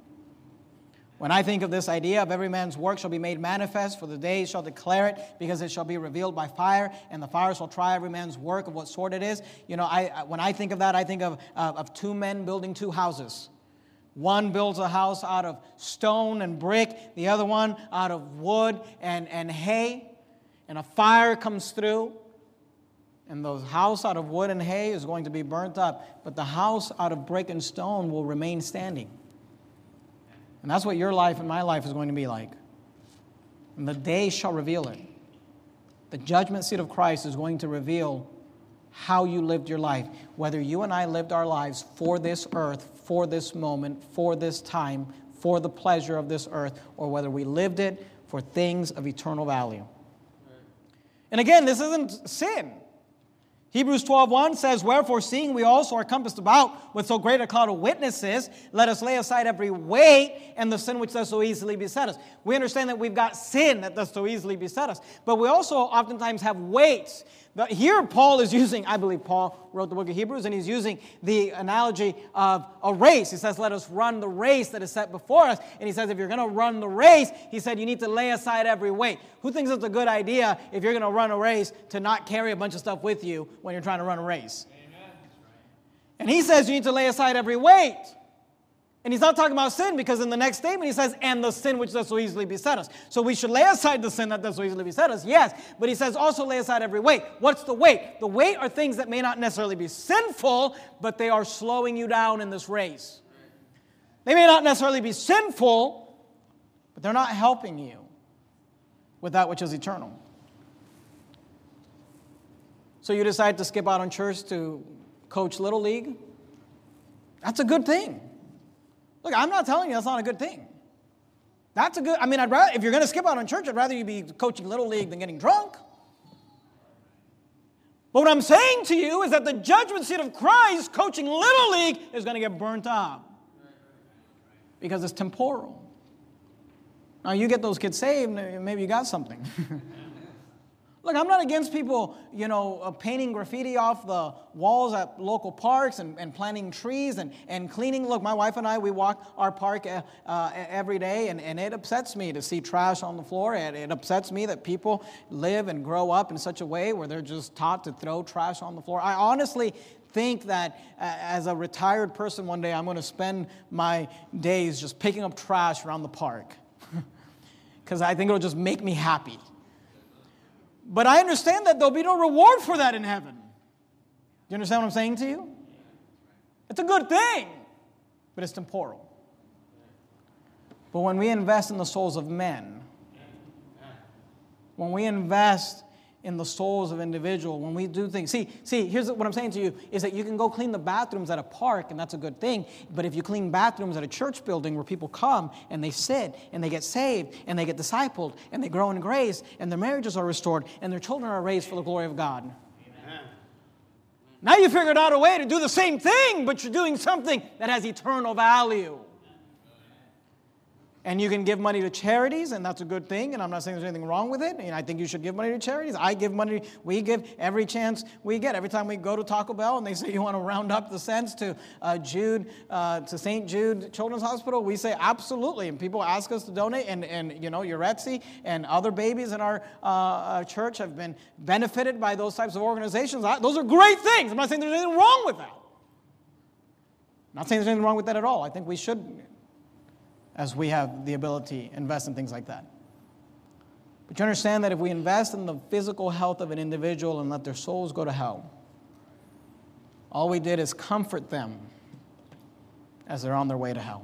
When I think of this idea of every man's work shall be made manifest, for the day shall declare it, because it shall be revealed by fire, and the fire shall try every man's work of what sort it is. You know, I when I think of that, I think of, uh, of two men building two houses. One builds a house out of stone and brick, the other one out of wood and, and hay. And a fire comes through, and the house out of wood and hay is going to be burnt up, but the house out of brick and stone will remain standing. And that's what your life and my life is going to be like. And the day shall reveal it. The judgment seat of Christ is going to reveal how you lived your life, whether you and I lived our lives for this earth, for this moment, for this time, for the pleasure of this earth, or whether we lived it for things of eternal value. And again, this isn't sin. Hebrews twelve one says, wherefore, seeing we also are compassed about with so great a cloud of witnesses, let us lay aside every weight and the sin which does so easily beset us. We understand that we've got sin that does so easily beset us, but we also oftentimes have weights. But here Paul is using, I believe Paul wrote the book of Hebrews, and he's using the analogy of a race. He says, let us run the race that is set before us. And he says, if you're going to run the race, he said, you need to lay aside every weight. Who thinks it's a good idea if you're going to run a race to not carry a bunch of stuff with you when you're trying to run a race? Amen. And he says you need to lay aside every weight. And he's not talking about sin, because in the next statement he says, and the sin which does so easily beset us. So we should lay aside the sin that does so easily beset us, yes. But he says also lay aside every weight. What's the weight? The weight are things that may not necessarily be sinful, but they are slowing you down in this race. They may not necessarily be sinful, but they're not helping you with that which is eternal. So you decide to skip out on church to coach Little League. That's a good thing. Look, I'm not telling you that's not a good thing. That's a good, I mean, I'd rather, if you're going to skip out on church, I'd rather you be coaching Little League than getting drunk. But what I'm saying to you is that the judgment seat of Christ coaching Little League is going to get burnt up. Because it's temporal. Now, you get those kids saved, maybe you got something. Look, I'm not against people, you know, uh, painting graffiti off the walls at local parks and, and planting trees and, and cleaning. Look, my wife and I, we walk our park uh, uh, every day, and, and it upsets me to see trash on the floor. It, it upsets me that people live and grow up in such a way where they're just taught to throw trash on the floor. I honestly think that uh, as a retired person one day, I'm going to spend my days just picking up trash around the park. Because I think it'll just make me happy. But I understand that there'll be no reward for that in heaven. Do you understand what I'm saying to you? It's a good thing, but it's temporal. But when we invest in the souls of men, when we invest in the souls of individuals, when we do things. See, see, here's what I'm saying to you, is that you can go clean the bathrooms at a park, and that's a good thing. But if you clean bathrooms at a church building where people come, and they sit, and they get saved, and they get discipled, and they grow in grace, and their marriages are restored, and their children are raised for the glory of God. Amen. Now you figured out a way to do the same thing, but you're doing something that has eternal value. And you can give money to charities, and that's a good thing, and I'm not saying there's anything wrong with it. And I think you should give money to charities. I give money, we give every chance we get. Every time we go to Taco Bell and they say you want to round up the cents to uh, Jude, uh, to Saint Jude Children's Hospital, we say absolutely. And people ask us to donate, and, and you know, Uretzi and other babies in our uh, uh, church have been benefited by those types of organizations. I, those are great things. I'm not saying there's anything wrong with that. I'm not saying there's anything wrong with that at all. I think we should, as we have the ability, invest in things like that. But you understand that if we invest in the physical health of an individual and let their souls go to hell, all we did is comfort them as they're on their way to hell.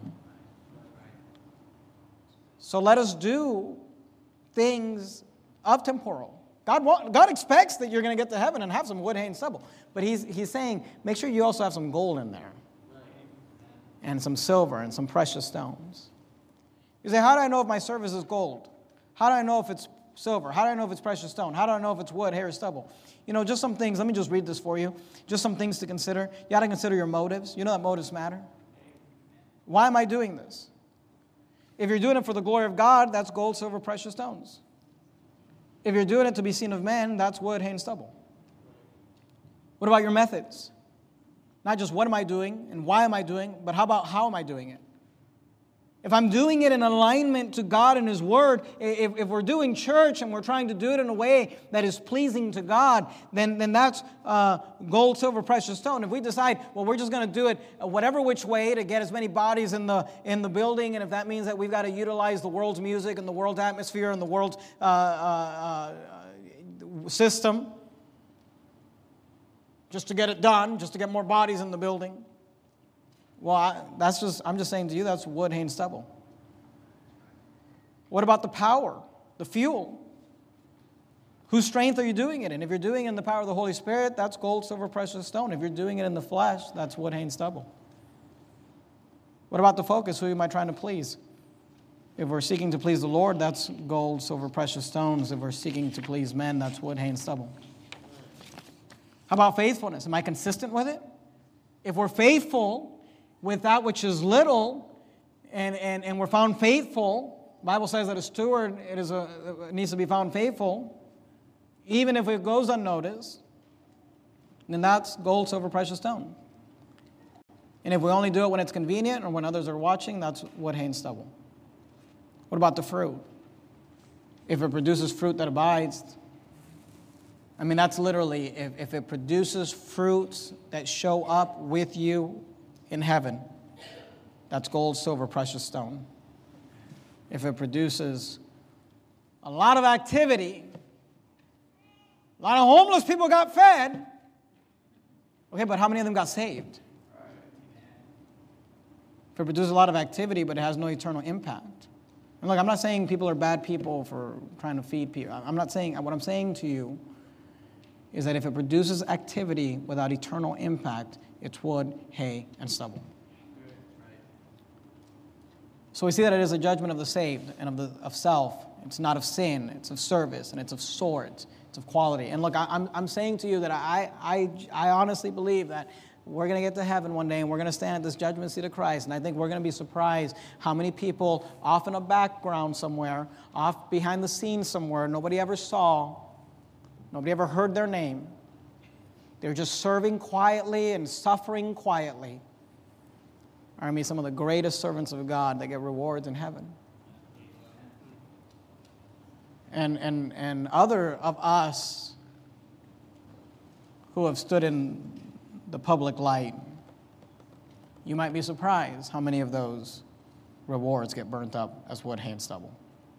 So let us do things of temporal. God, want, God expects that you're going to get to heaven and have some wood, hay, and stubble. But he's, he's saying, make sure you also have some gold in there, and some silver, and some precious stones. You say, how do I know if my service is gold? How do I know if it's silver? How do I know if it's precious stone? How do I know if it's wood, hair, or stubble? You know, just some things. Let me just read this for you. Just some things to consider. You got to consider your motives. You know that motives matter. Why am I doing this? If you're doing it for the glory of God, that's gold, silver, precious stones. If you're doing it to be seen of men, that's wood, hay, and stubble. What about your methods? Not just what am I doing and why am I doing, but how about how am I doing it? If I'm doing it in alignment to God and His Word, if, if we're doing church and we're trying to do it in a way that is pleasing to God, then, then that's uh, gold, silver, precious stone. If we decide, well, we're just going to do it whatever which way to get as many bodies in the in the building, and if that means that we've got to utilize the world's music and the world's atmosphere and the world's uh, uh, uh, system just to get it done, just to get more bodies in the building, well, I, that's just, I'm just saying to you, that's wood, hay, and stubble. What about the power, the fuel? Whose strength are you doing it in? If you're doing it in the power of the Holy Spirit, that's gold, silver, precious stone. If you're doing it in the flesh, that's wood, hay, and stubble. What about the focus? Who am I trying to please? If we're seeking to please the Lord, that's gold, silver, precious stones. If we're seeking to please men, that's wood, hay, and stubble. How about faithfulness? Am I consistent with it? If we're faithful with that which is little, and, and, and we're found faithful, the Bible says that a steward it is a, it needs to be found faithful, even if it goes unnoticed, then that's gold, silver, precious stone. And if we only do it when it's convenient or when others are watching, that's wood, hay, and stubble. What about the fruit? If it produces fruit that abides, I mean, that's literally, if, if it produces fruits that show up with you in heaven, that's gold, silver, precious stone. If it produces a lot of activity, a lot of homeless people got fed, okay, but how many of them got saved? If it produces a lot of activity, but it has no eternal impact. And look, I'm not saying people are bad people for trying to feed people. I'm not saying, what I'm saying to you is that if it produces activity without eternal impact, it's wood, hay, and stubble. So we see that it is a judgment of the saved and of the of self. It's not of sin, it's of service, and it's of sort, it's of quality. And look, I, I'm I'm saying to you that I I I honestly believe that we're going to get to heaven one day and we're going to stand at this judgment seat of Christ. And I think we're going to be surprised how many people off in a background somewhere, off behind the scenes somewhere, nobody ever saw, nobody ever heard their name. They're just serving quietly and suffering quietly. Are going to be some of the greatest servants of God that get rewards in heaven. And, and, and other of us who have stood in the public light, you might be surprised how many of those rewards get burnt up as wood, hay, and stubble.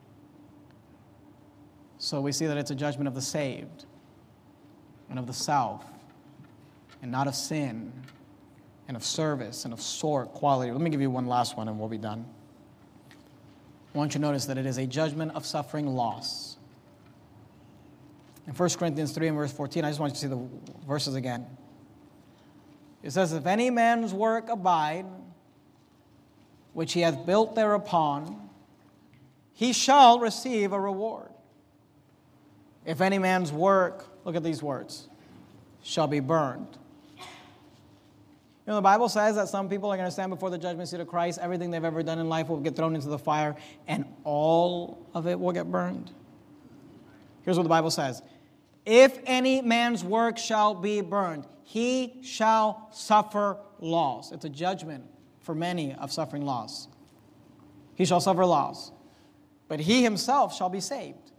So we see that it's a judgment of the saved and of the self, and not of sin, and of service, and of sort, quality. Let me give you one last one and we'll be done. I want you to notice that it is a judgment of suffering loss. In First Corinthians three and verse fourteen, I just want you to see the verses again. It says, if any man's work abide, which he hath built thereupon, he shall receive a reward. If any man's work, look at these words, shall be burned, You know, the Bible says that some people are going to stand before the judgment seat of Christ. Everything they've ever done in life will get thrown into the fire, and all of it will get burned. Here's what the Bible says. If any man's work shall be burned, he shall suffer loss. It's a judgment for many of suffering loss. He shall suffer loss, but he himself shall be saved,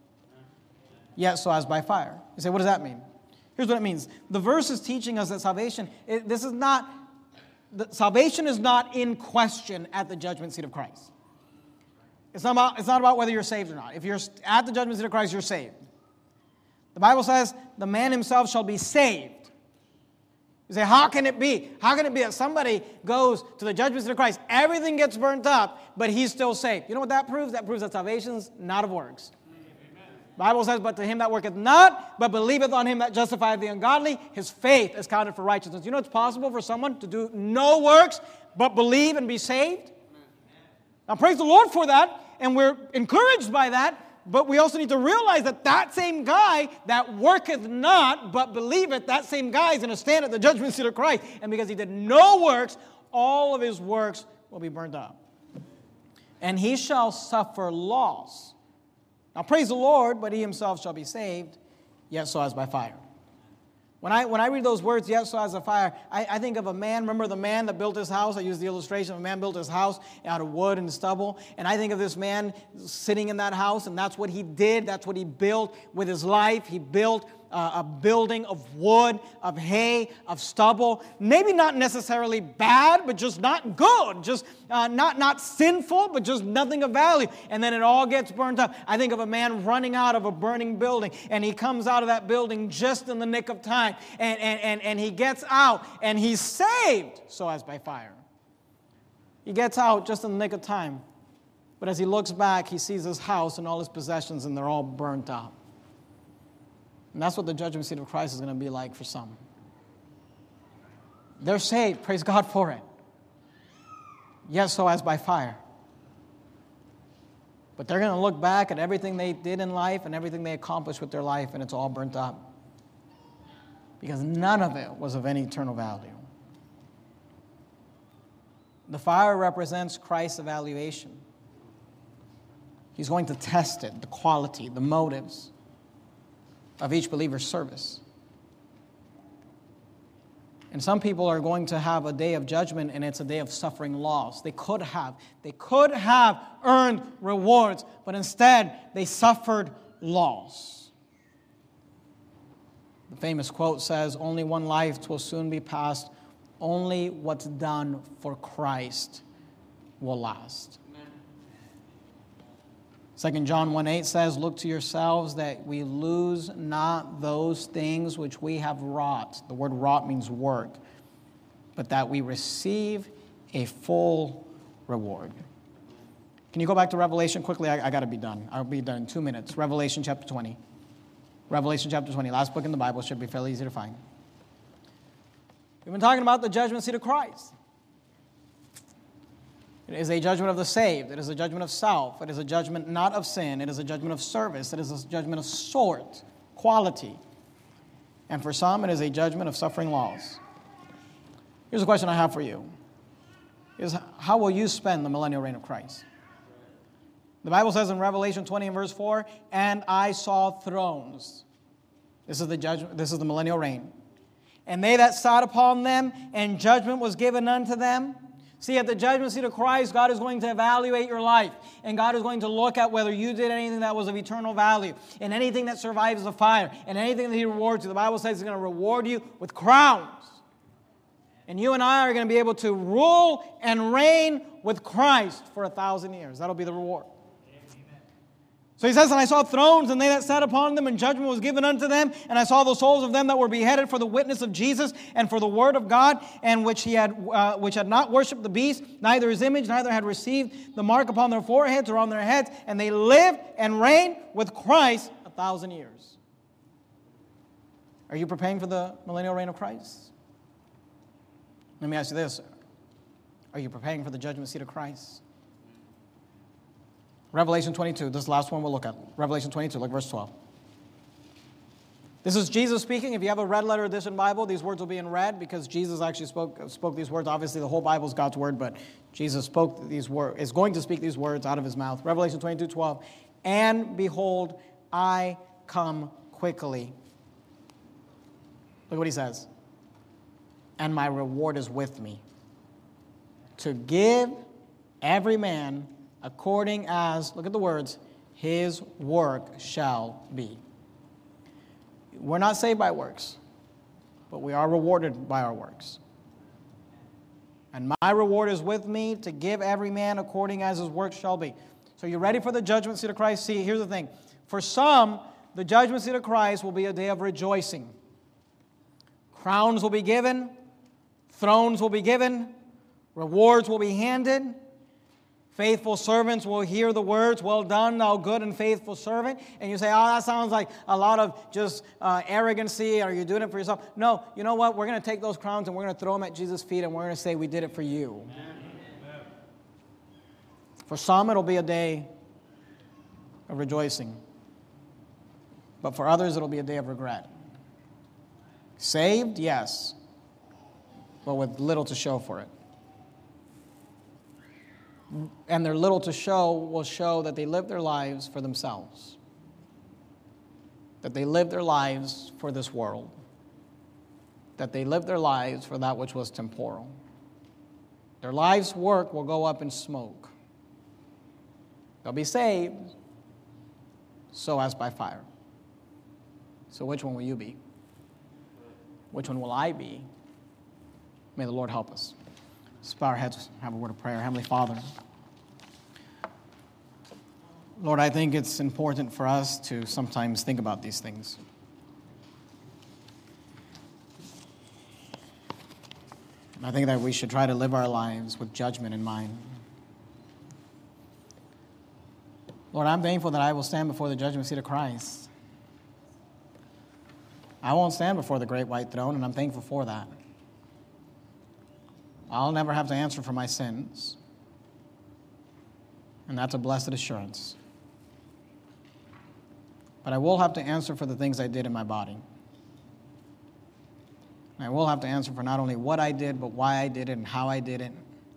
yet so as by fire. You say, what does that mean? Here's what it means. The verse is teaching us that salvation, it, this is not, the, salvation is not in question at the judgment seat of Christ. It's not about, it's not about whether you're saved or not. If you're at the judgment seat of Christ, you're saved. The Bible says the man himself shall be saved. You say, how can it be? How can it be that somebody goes to the judgment seat of Christ, everything gets burnt up, but he's still saved? You know what that proves? That proves that salvation's not of works. The Bible says, but to him that worketh not, but believeth on him that justifieth the ungodly, his faith is counted for righteousness. You know it's possible for someone to do no works, but believe and be saved? Now praise the Lord for that, and we're encouraged by that, but we also need to realize that that same guy that worketh not, but believeth, that same guy is going to stand at the judgment seat of Christ, and because he did no works, all of his works will be burned up. And he shall suffer loss. Now praise the Lord, but he himself shall be saved, yet so as by fire. When I, when I read those words, yet so as a fire, I, I think of a man. Remember the man that built his house? I use the illustration of a man built his house out of wood and stubble. And I think of this man sitting in that house, and that's what he did. That's what he built with his life. He built uh, a building of wood, of hay, of stubble. Maybe not necessarily bad, but just not good. Just uh, not, not sinful, but just nothing of value. And then it all gets burned up. I think of a man running out of a burning building, and he comes out of that building just in the nick of time. And, and, and, and he gets out, and he's saved, so as by fire. He gets out just in the nick of time. But as he looks back, he sees his house and all his possessions, and they're all burnt up. And that's what the judgment seat of Christ is going to be like for some. They're saved, praise God for it. Yes, so as by fire. But they're going to look back at everything they did in life and everything they accomplished with their life, and it's all burnt up. Because none of it was of any eternal value. The fire represents Christ's evaluation. He's going to test it, the quality, the motives of each believer's service. And some people are going to have a day of judgment, and it's a day of suffering loss. They could have. They could have earned rewards, but instead they suffered loss. The famous quote says, only one life will soon be passed. Only what's done for Christ will last. Second John one eight says, look to yourselves that we lose not those things which we have wrought. The word wrought means work. But that we receive a full reward. Can you go back to Revelation quickly? I, I got to be done. I'll be done in two minutes. Revelation chapter twenty. Revelation chapter twenty, last book in the Bible, should be fairly easy to find. We've been talking about the judgment seat of Christ. It is a judgment of the saved. It is a judgment of self. It is a judgment not of sin. It is a judgment of service. It is a judgment of sort, quality. And for some, it is a judgment of suffering loss. Here's a question I have for you. Is how will you spend the millennial reign of Christ? The Bible says in Revelation twenty and verse four, and I saw thrones. This is the judgment, this is the millennial reign. And they that sat upon them, and judgment was given unto them. See, at the judgment seat of Christ, God is going to evaluate your life. And God is going to look at whether you did anything that was of eternal value. And anything that survives the fire. And anything that He rewards you. The Bible says He's going to reward you with crowns. And you and I are going to be able to rule and reign with Christ for a thousand years. That'll be the reward. So he says, and I saw thrones, and they that sat upon them, and judgment was given unto them. And I saw the souls of them that were beheaded for the witness of Jesus, and for the word of God, and which he had, uh, which had not worshipped the beast, neither his image, neither had received the mark upon their foreheads or on their heads. And they lived and reigned with Christ a thousand years. Are you preparing for the millennial reign of Christ? Let me ask you this. Are you preparing for the judgment seat of Christ? Revelation twenty-two, this is the last one we'll look at. Revelation twenty-two, look verse twelve. This This is Jesus speaking. If you have a red letter edition Bible, these words will be in red because Jesus actually spoke, spoke these words. Obviously, the whole Bible is God's word, but Jesus spoke these words, is going to speak these words out of his mouth. Revelation twenty-two twelve. And behold, I come quickly. Look what he says. And my reward is with me, to give every man according as, look at the words, his work shall be. We're not saved by works, but we are rewarded by our works. And my reward is with me to give every man according as his work shall be. So you ready for the judgment seat of Christ? See, here's the thing. For some, the judgment seat of Christ will be a day of rejoicing. Crowns will be given, thrones will be given, rewards will be handed. Faithful servants will hear the words, well done, thou good and faithful servant. And you say, oh, that sounds like a lot of just uh, arrogancy. Are you doing it for yourself? No, you know what? We're going to take those crowns and we're going to throw them at Jesus' feet and we're going to say, we did it for you. Amen. For some, it'll be a day of rejoicing. But for others, it'll be a day of regret. Saved, yes, but with little to show for it. And their little to show will show that they live their lives for themselves. That they live their lives for this world. That they live their lives for that which was temporal. Their life's work will go up in smoke. They'll be saved, so as by fire. So which one will you be? Which one will I be? May the Lord help us. Let's bow our heads, have a word of prayer. Heavenly Father, Lord, I think it's important for us to sometimes think about these things. And I think that we should try to live our lives with judgment in mind. Lord, I'm thankful that I will stand before the judgment seat of Christ. I won't stand before the great white throne, and I'm thankful for that. I'll never have to answer for my sins. And that's a blessed assurance. But I will have to answer for the things I did in my body. And I will have to answer for not only what I did, but why I did it and how I did it.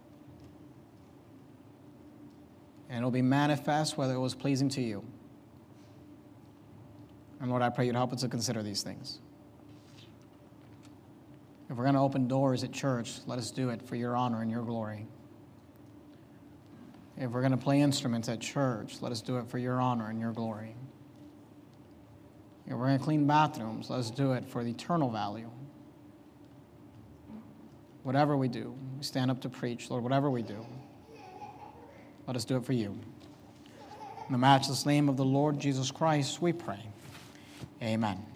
And it'll be manifest whether it was pleasing to you. And Lord, I pray you'd help us to consider these things. If we're going to open doors at church, let us do it for your honor and your glory. If we're going to play instruments at church, let us do it for your honor and your glory. If we're going to clean bathrooms, let us do it for the eternal value. Whatever we do, we stand up to preach, Lord, whatever we do, let us do it for you. In the matchless name of the Lord Jesus Christ, we pray. Amen.